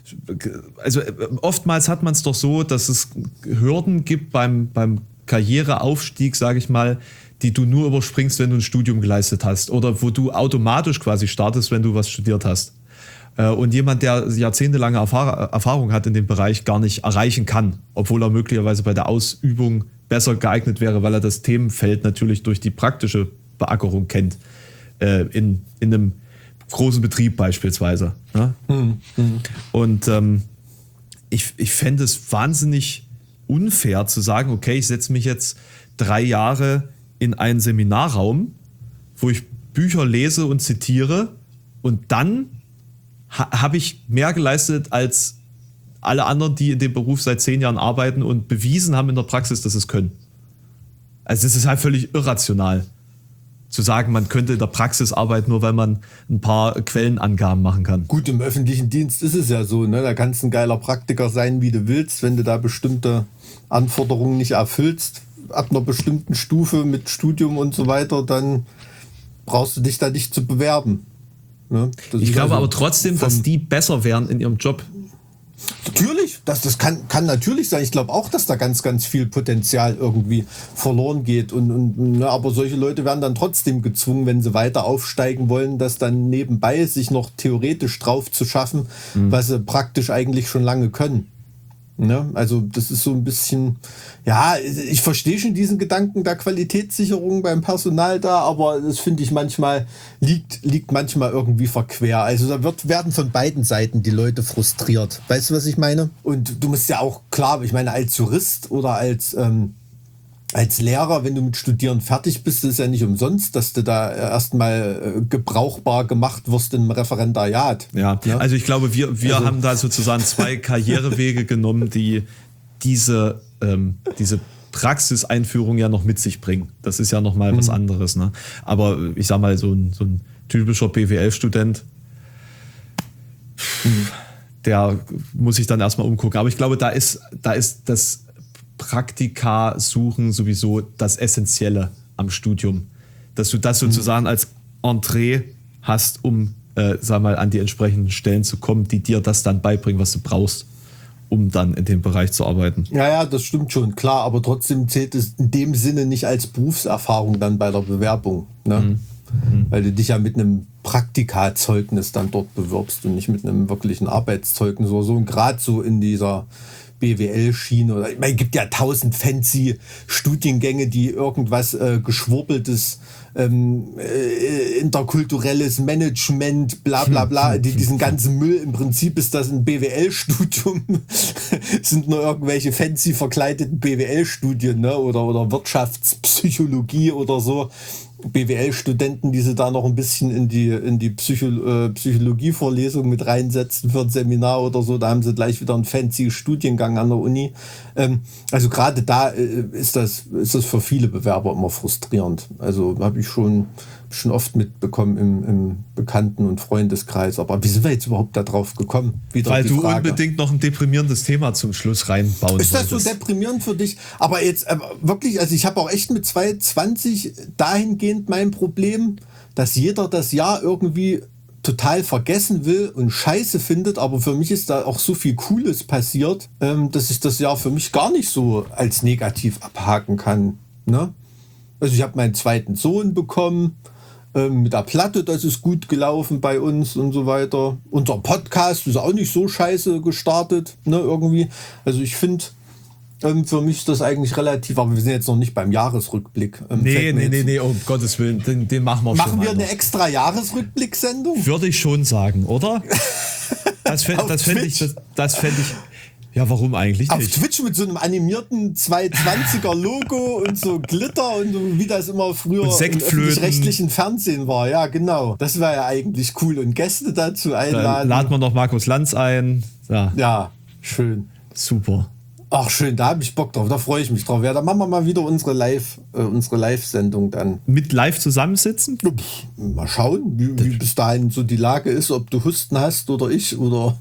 also oftmals hat man es doch so, dass es Hürden gibt beim, beim Karriereaufstieg, sage ich mal, die du nur überspringst, wenn du ein Studium geleistet hast oder wo du automatisch quasi startest, wenn du was studiert hast. Und jemand, der jahrzehntelange Erfahrung hat in dem Bereich, gar nicht erreichen kann, obwohl er möglicherweise bei der Ausübung besser geeignet wäre, weil er das Themenfeld natürlich durch die praktische Beackerung kennt, in, in einem großen Betrieb beispielsweise. Ne? Hm, hm. Und ähm, ich, ich fände es wahnsinnig unfair zu sagen, okay, ich setze mich jetzt drei Jahre in einen Seminarraum, wo ich Bücher lese und zitiere und dann ha- habe ich mehr geleistet als alle anderen, die in dem Beruf seit zehn Jahren arbeiten und bewiesen haben in der Praxis, dass sie es können. Also es ist halt völlig irrational zu sagen, man könnte in der Praxis arbeiten, nur weil man ein paar Quellenangaben machen kann. Gut, im öffentlichen Dienst ist es ja so, ne? Da kannst du ein geiler Praktiker sein, wie du willst, wenn du da bestimmte Anforderungen nicht erfüllst, ab einer bestimmten Stufe mit Studium und so weiter, dann brauchst du dich da nicht zu bewerben. Ne? Ich glaube also aber trotzdem, dass die besser wären in ihrem Job. Natürlich, das, das kann, kann natürlich sein. Ich glaube auch, dass da ganz, ganz viel Potenzial irgendwie verloren geht. Und, und, ne, aber solche Leute werden dann trotzdem gezwungen, wenn sie weiter aufsteigen wollen, das dann nebenbei sich noch theoretisch drauf zu schaffen, mhm. was sie praktisch eigentlich schon lange können. Ne? Also das ist so ein bisschen, ja, ich verstehe schon diesen Gedanken der Qualitätssicherung beim Personal da, aber das finde ich manchmal, liegt, liegt manchmal irgendwie verquer. Also da wird, werden von beiden Seiten die Leute frustriert. Weißt du, was ich meine? Und du musst ja auch, klar, ich meine, als Jurist oder als, ähm, als Lehrer, wenn du mit Studieren fertig bist, ist ja nicht umsonst, dass du da erstmal äh, gebrauchbar gemacht wirst im Referendariat. Ja, ja? Also ich glaube, wir, wir also, haben da sozusagen zwei Karrierewege genommen, die diese, ähm, diese Praxiseinführung ja noch mit sich bringen. Das ist ja nochmal was anderes. Ne? Aber ich sag mal, so ein, so ein typischer B W L-Student, der muss sich dann erstmal umgucken. Aber ich glaube, da ist, da ist das Praktika suchen sowieso das Essentielle am Studium. Dass du das sozusagen als Entree hast, um äh, sag mal, an die entsprechenden Stellen zu kommen, die dir das dann beibringen, was du brauchst, um dann in dem Bereich zu arbeiten. Ja, ja, das stimmt schon, klar, aber trotzdem zählt es in dem Sinne nicht als Berufserfahrung dann bei der Bewerbung. Ne? Mhm. Mhm. Weil du dich ja mit einem Praktikazeugnis dann dort bewirbst und nicht mit einem wirklichen Arbeitszeugnis oder so. Und gerade so in dieser B W L-Schiene oder ich meine, es gibt ja tausend fancy Studiengänge, die irgendwas äh, geschwurbeltes, ähm, äh, interkulturelles Management, bla bla bla, die, diesen ganzen Müll, im Prinzip ist das ein B W L-Studium, sind nur irgendwelche fancy verkleideten B W L-Studien, ne? oder, oder Wirtschaftspsychologie oder so. B W L-Studenten, die sie da noch ein bisschen in die, in die Psycho, äh, Psychologie-Vorlesung mit reinsetzen für ein Seminar oder so, da haben sie gleich wieder einen fancy Studiengang an der Uni. Ähm, also gerade da äh, ist das, ist das für viele Bewerber immer frustrierend. Also habe ich schon, schon oft mitbekommen im, im Bekannten- und Freundeskreis. Aber wie sind wir jetzt überhaupt da drauf gekommen? Wieder Weil die du Frage. Unbedingt noch ein deprimierendes Thema zum Schluss reinbauen Ist das wolltest. so deprimierend für dich? Aber jetzt äh, wirklich, also ich habe auch echt mit zwei zwanzig dahingehend mein Problem, dass jeder das Jahr irgendwie total vergessen will und scheiße findet, aber für mich ist da auch so viel Cooles passiert, ähm, dass ich das Jahr für mich gar nicht so als negativ abhaken kann. Ne? Also ich habe meinen zweiten Sohn bekommen, ähm, mit der Platte, das ist gut gelaufen bei uns und so weiter. Unser Podcast ist auch nicht so scheiße gestartet, ne, irgendwie. Also ich finde, ähm, für mich ist das eigentlich relativ, aber wir sind jetzt noch nicht beim Jahresrückblick. Ähm, nee, nee, nee, nee, um Gottes Willen, den, den machen wir machen schon. Machen wir eine extra Jahresrückblick-Sendung? Würde ich schon sagen, oder? Das fände das fänd ich, das, das fänd ich. Ja, warum eigentlich Auf nicht? Twitch mit so einem animierten zweihundertzwanziger Logo und so Glitter und so, wie das immer früher im öffentlich-rechtlichen Fernsehen war. Ja, genau. Das wäre ja eigentlich cool. Und Gäste dazu einladen. Dann laden wir noch Markus Lanz ein. Ja, ja, schön. Super. Ach schön, da habe ich Bock drauf, da freue ich mich drauf. Ja, dann machen wir mal wieder unsere Live, äh, unsere Live-Sendung dann. Mit live zusammensitzen? Pff, mal schauen, wie, wie bis dahin so die Lage ist, ob du Husten hast oder ich oder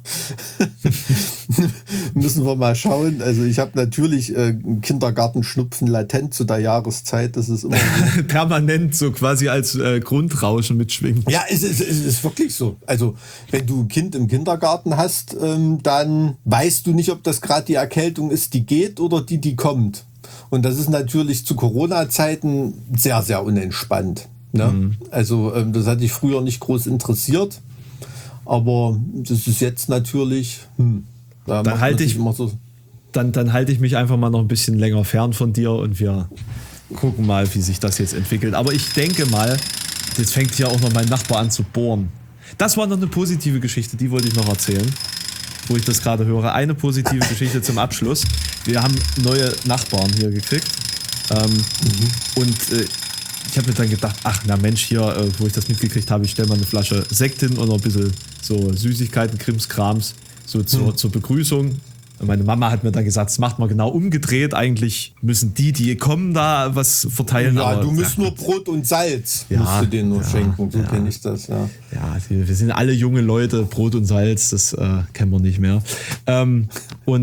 müssen wir mal schauen. Also ich habe natürlich äh, Kindergartenschnupfen latent zu der Jahreszeit, das ist immer so. Permanent so quasi als äh, Grundrauschen mitschwingen. Ja, es ist, es ist wirklich so. Also wenn du ein Kind im Kindergarten hast, ähm, dann weißt du nicht, ob das gerade die Erkältung ist, die geht oder die, die kommt. Und das ist natürlich zu Corona-Zeiten sehr, sehr unentspannt. Ne? Mhm. Also ähm, das hat dich früher nicht groß interessiert, aber das ist jetzt natürlich, hm, da dann halte ich immer so. Dann, dann halte ich mich einfach mal noch ein bisschen länger fern von dir und wir gucken mal, wie sich das jetzt entwickelt. Aber ich denke mal, jetzt fängt hier auch noch mein Nachbar an zu bohren. Das war noch eine positive Geschichte, die wollte ich noch erzählen, wo ich das gerade höre. Eine positive Geschichte zum Abschluss. Wir haben neue Nachbarn hier gekriegt. Ähm, mhm. Und äh, ich habe mir dann gedacht, ach na Mensch, hier, äh, wo ich das mitgekriegt habe, ich stelle mal eine Flasche Sekt hin und noch ein bisschen so Süßigkeiten, Krimskrams, so zur, mhm. zur Begrüßung. Und meine Mama hat mir dann gesagt, das macht man genau umgedreht. Eigentlich müssen die, die kommen, da was verteilen. Ja, aber, du musst ja, nur Brot und Salz, ja, musst du denen nur ja, schenken, so ja. kenne ich das, ja. Ja, wir sind alle junge Leute, Brot und Salz, das äh, kennen wir nicht mehr. Ähm, und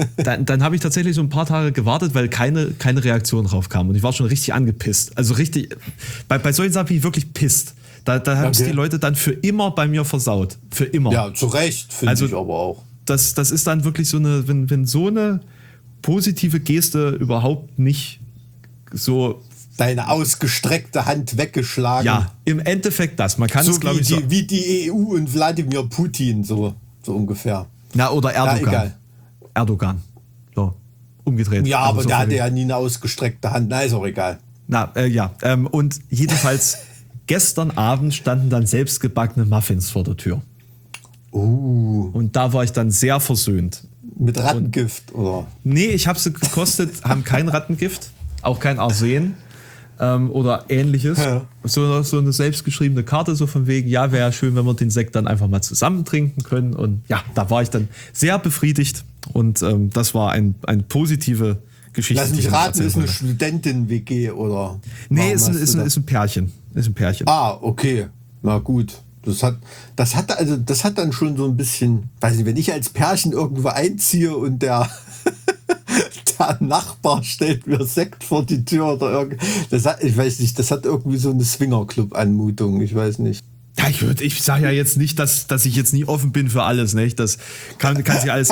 dann, dann habe ich tatsächlich so ein paar Tage gewartet, weil keine, keine Reaktion drauf kam. Und ich war schon richtig angepisst. Also richtig, bei, bei solchen Sachen bin ich wirklich pisst. Da, da haben es Okay. die Leute dann für immer bei mir versaut. Für immer. Ja, zu Recht, finde Also- ich aber auch. Das, das ist dann wirklich so eine, wenn, wenn so eine positive Geste überhaupt nicht so, Deine ausgestreckte Hand weggeschlagen. ja, im Endeffekt das. Man kann So es, glaube wie ich, so, die, wie die E U und Wladimir Putin, so, so ungefähr. na, oder Ja, Erdogan. egal. Erdogan. So, umgedreht. Ja, Also aber so der von hatte wegen. ja nie eine ausgestreckte Hand. Na, ist auch egal. Na, äh, ja. Ähm, und jedenfalls, gestern Abend standen dann selbstgebackene Muffins vor der Tür. Uh, Und da war ich dann sehr versöhnt. mit Rattengift, oder? Nee, ich habe sie gekostet, haben kein Rattengift, auch kein Arsen ähm, oder ähnliches. Ja. So, so eine selbstgeschriebene Karte, so von wegen, ja, wäre schön, wenn wir den Sekt dann einfach mal zusammen trinken können. Und ja, da war ich dann sehr befriedigt und ähm, das war ein, eine positive Geschichte. Lass die ich mich noch raten, erzählen ist eine wollte. Studentin-W G, oder? Nee, Warum ist ein, hast ist, du ein, das? ist ein Pärchen. Ist ein Pärchen. Ah, okay. Na gut. Das hat, das hat, also, das hat dann schon so ein bisschen, weiß nicht, wenn ich als Pärchen irgendwo einziehe und der, der Nachbar stellt mir Sekt vor die Tür oder irgend, das hat, ich weiß nicht, das hat irgendwie so eine Swingerclub-Anmutung, ich weiß nicht. Ja, ich würde, ich sage ja jetzt nicht, dass, dass ich jetzt nie offen bin für alles, nicht? Das kann, kann sich alles.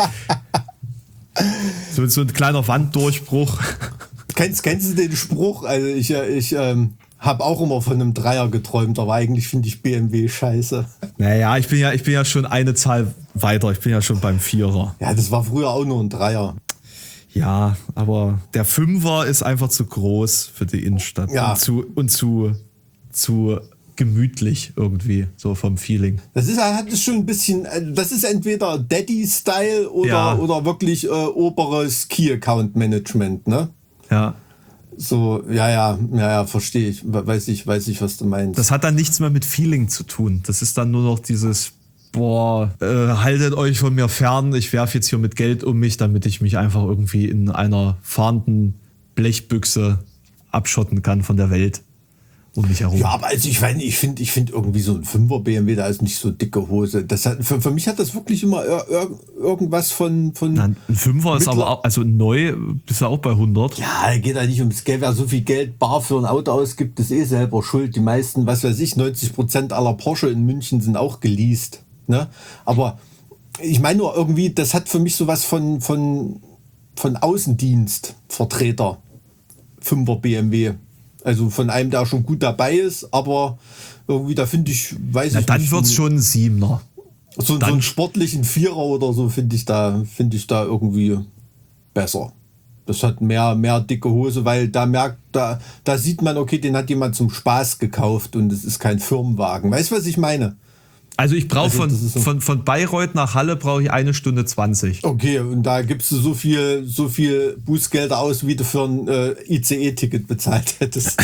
So, so ein kleiner Wanddurchbruch. Kennst, kennst du den Spruch? Also ich, äh, ich ähm, habe auch immer von einem Dreier geträumt, aber eigentlich finde ich B M W scheiße. Naja, ich bin ja, ich bin ja schon eine Zahl weiter. Ich bin ja schon beim Vierer. Ja, das war früher auch nur ein Dreier. Ja, aber der Fünfer ist einfach zu groß für die Innenstadt. Ja. Und zu, und zu, zu gemütlich irgendwie, so vom Feeling. Das ist, hat es schon ein bisschen, äh, das ist entweder Daddy-Style oder, Ja. oder wirklich äh, oberes Key-Account-Management, ne? Ja. So, ja, ja, ja, ja, verstehe ich. We- Weiß ich, weiß ich, was du meinst. Das hat dann nichts mehr mit Feeling zu tun. Das ist dann nur noch dieses, boah, äh, haltet euch von mir fern, ich werfe jetzt hier mit Geld um mich, damit ich mich einfach irgendwie in einer fahrenden Blechbüchse abschotten kann von der Welt um mich herum. Ja, aber also ich meine, ich finde, ich finde irgendwie so ein Fünfer B M W, da ist nicht so dicke Hose. Das hat, für, für mich hat das wirklich immer ir, ir, irgendwas von, von. Na, ein Fünfer ist Mittler- aber auch, also neu bist du auch bei hundert. Ja, geht ja nicht ums Geld. Wer so viel Geld bar für ein Auto ausgibt, ist eh selber schuld. Die meisten, was weiß ich, neunzig Prozent aller Porsche in München sind auch geleast. Ne? Aber ich meine nur irgendwie, das hat für mich sowas von, von, von Außendienstvertreter. Fünfer B M W. Also von einem, der schon gut dabei ist, aber irgendwie, da finde ich, weiß Na, ich dann nicht. wird's schon ein Siebener. So, so dann- einen sportlichen Vierer oder so finde ich da, finde ich da irgendwie besser. Das hat mehr, mehr dicke Hose, weil da merkt, da, da sieht man, okay, den hat jemand zum Spaß gekauft und es ist kein Firmenwagen. Weißt du, was ich meine? Also ich brauche Also von, das ist so- von, von Bayreuth nach Halle brauche ich eine Stunde zwanzig. Okay, und da gibst du so viel, so viel Bußgelder aus, wie du für ein äh, I C E-Ticket bezahlt hättest.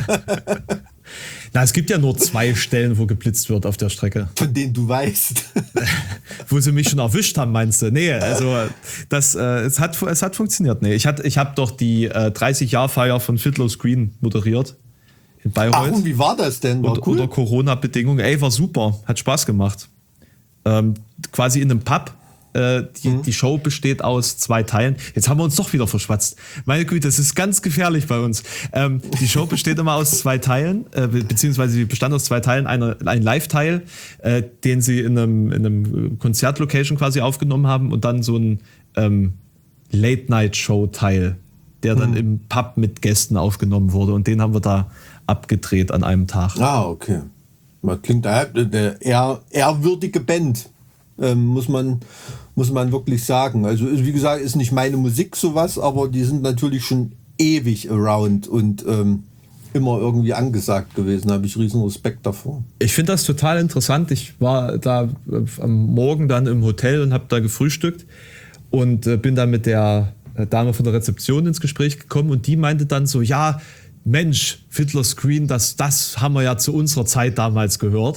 Na, es gibt ja nur zwei Stellen, wo geblitzt wird auf der Strecke. Von denen du weißt. Wo sie mich schon erwischt haben, meinst du? Nee, also das, äh, es, hat, es hat funktioniert. Nee, ich, hat, ich habe doch die äh, dreißig-Jahr-Feier von Fiddler Screen moderiert in Ach, Bayreuth. und wie war das denn? War unter, cool. unter Corona-Bedingungen. Ey, war super, hat Spaß gemacht. Ähm, quasi in einem Pub. Äh, die, Mhm. die Show besteht aus zwei Teilen. Jetzt haben wir uns doch wieder verschwatzt. Meine Güte, das ist ganz gefährlich bei uns. Ähm, die Show besteht immer aus zwei Teilen, äh, be- beziehungsweise sie bestand aus zwei Teilen. Eine, ein Live-Teil, äh, den sie in einem, in einem Konzertlocation quasi aufgenommen haben und dann so ein ähm, Late-Night-Show-Teil, der dann im Pub mit Gästen aufgenommen wurde. Und den haben wir da abgedreht an einem Tag. Ah, okay. Man klingt äh, eine ehr, ehrwürdige Band, ähm, muss man muss man wirklich sagen. Also wie gesagt, ist nicht meine Musik sowas, aber die sind natürlich schon ewig around und ähm, immer irgendwie angesagt gewesen. Da habe ich riesen Respekt davor. Ich finde das total interessant. Ich war da äh, am Morgen dann im Hotel und habe da gefrühstückt und äh, bin dann mit der äh, Dame von der Rezeption ins Gespräch gekommen und die meinte dann so, ja, Mensch, Fiddler Screen, das, das haben wir ja zu unserer Zeit damals gehört.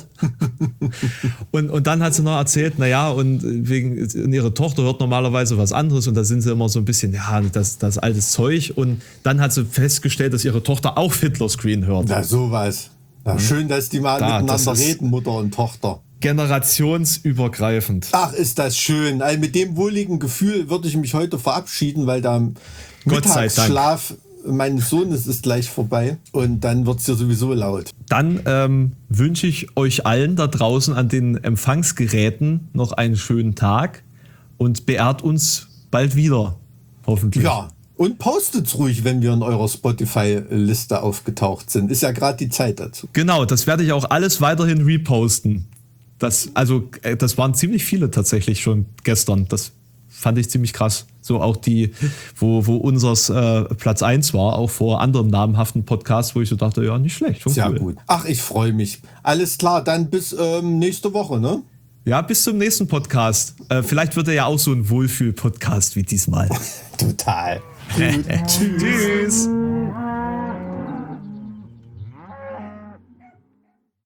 und, und dann hat sie noch erzählt, naja, und wegen und ihre Tochter hört normalerweise was anderes und da sind sie immer so ein bisschen, ja, das, das altes Zeug. Und dann hat sie festgestellt, dass ihre Tochter auch Fiddler Screen hört. Na, sowas. Na, schön, dass die mal Da, miteinander das ist- reden, Mutter und Tochter. generationsübergreifend. Ach, ist das schön. Also mit dem wohligen Gefühl würde ich mich heute verabschieden, weil der Gott sei Dank. Mittagsschlaf meines Sohnes ist gleich vorbei und dann wird es ja sowieso laut. Dann ähm, wünsche ich euch allen da draußen an den Empfangsgeräten noch einen schönen Tag und beehrt uns bald wieder, hoffentlich. Ja, und postet's ruhig, wenn wir in eurer Spotify-Liste aufgetaucht sind. Ist ja gerade die Zeit dazu. Genau, das werde ich auch alles weiterhin reposten. Das, also, äh, das waren ziemlich viele tatsächlich schon gestern. Das fand ich ziemlich krass. So auch die, wo, wo unseres äh, Platz eins war, auch vor anderen namhaften Podcasts, wo ich so dachte, ja, nicht schlecht. Schon Sehr cool. gut. Ach, ich freue mich. Alles klar, dann bis ähm, nächste Woche, ne? Ja, bis zum nächsten Podcast. Äh, vielleicht wird er ja auch so ein Wohlfühl-Podcast wie diesmal. Total. Tschüss. Tschüss.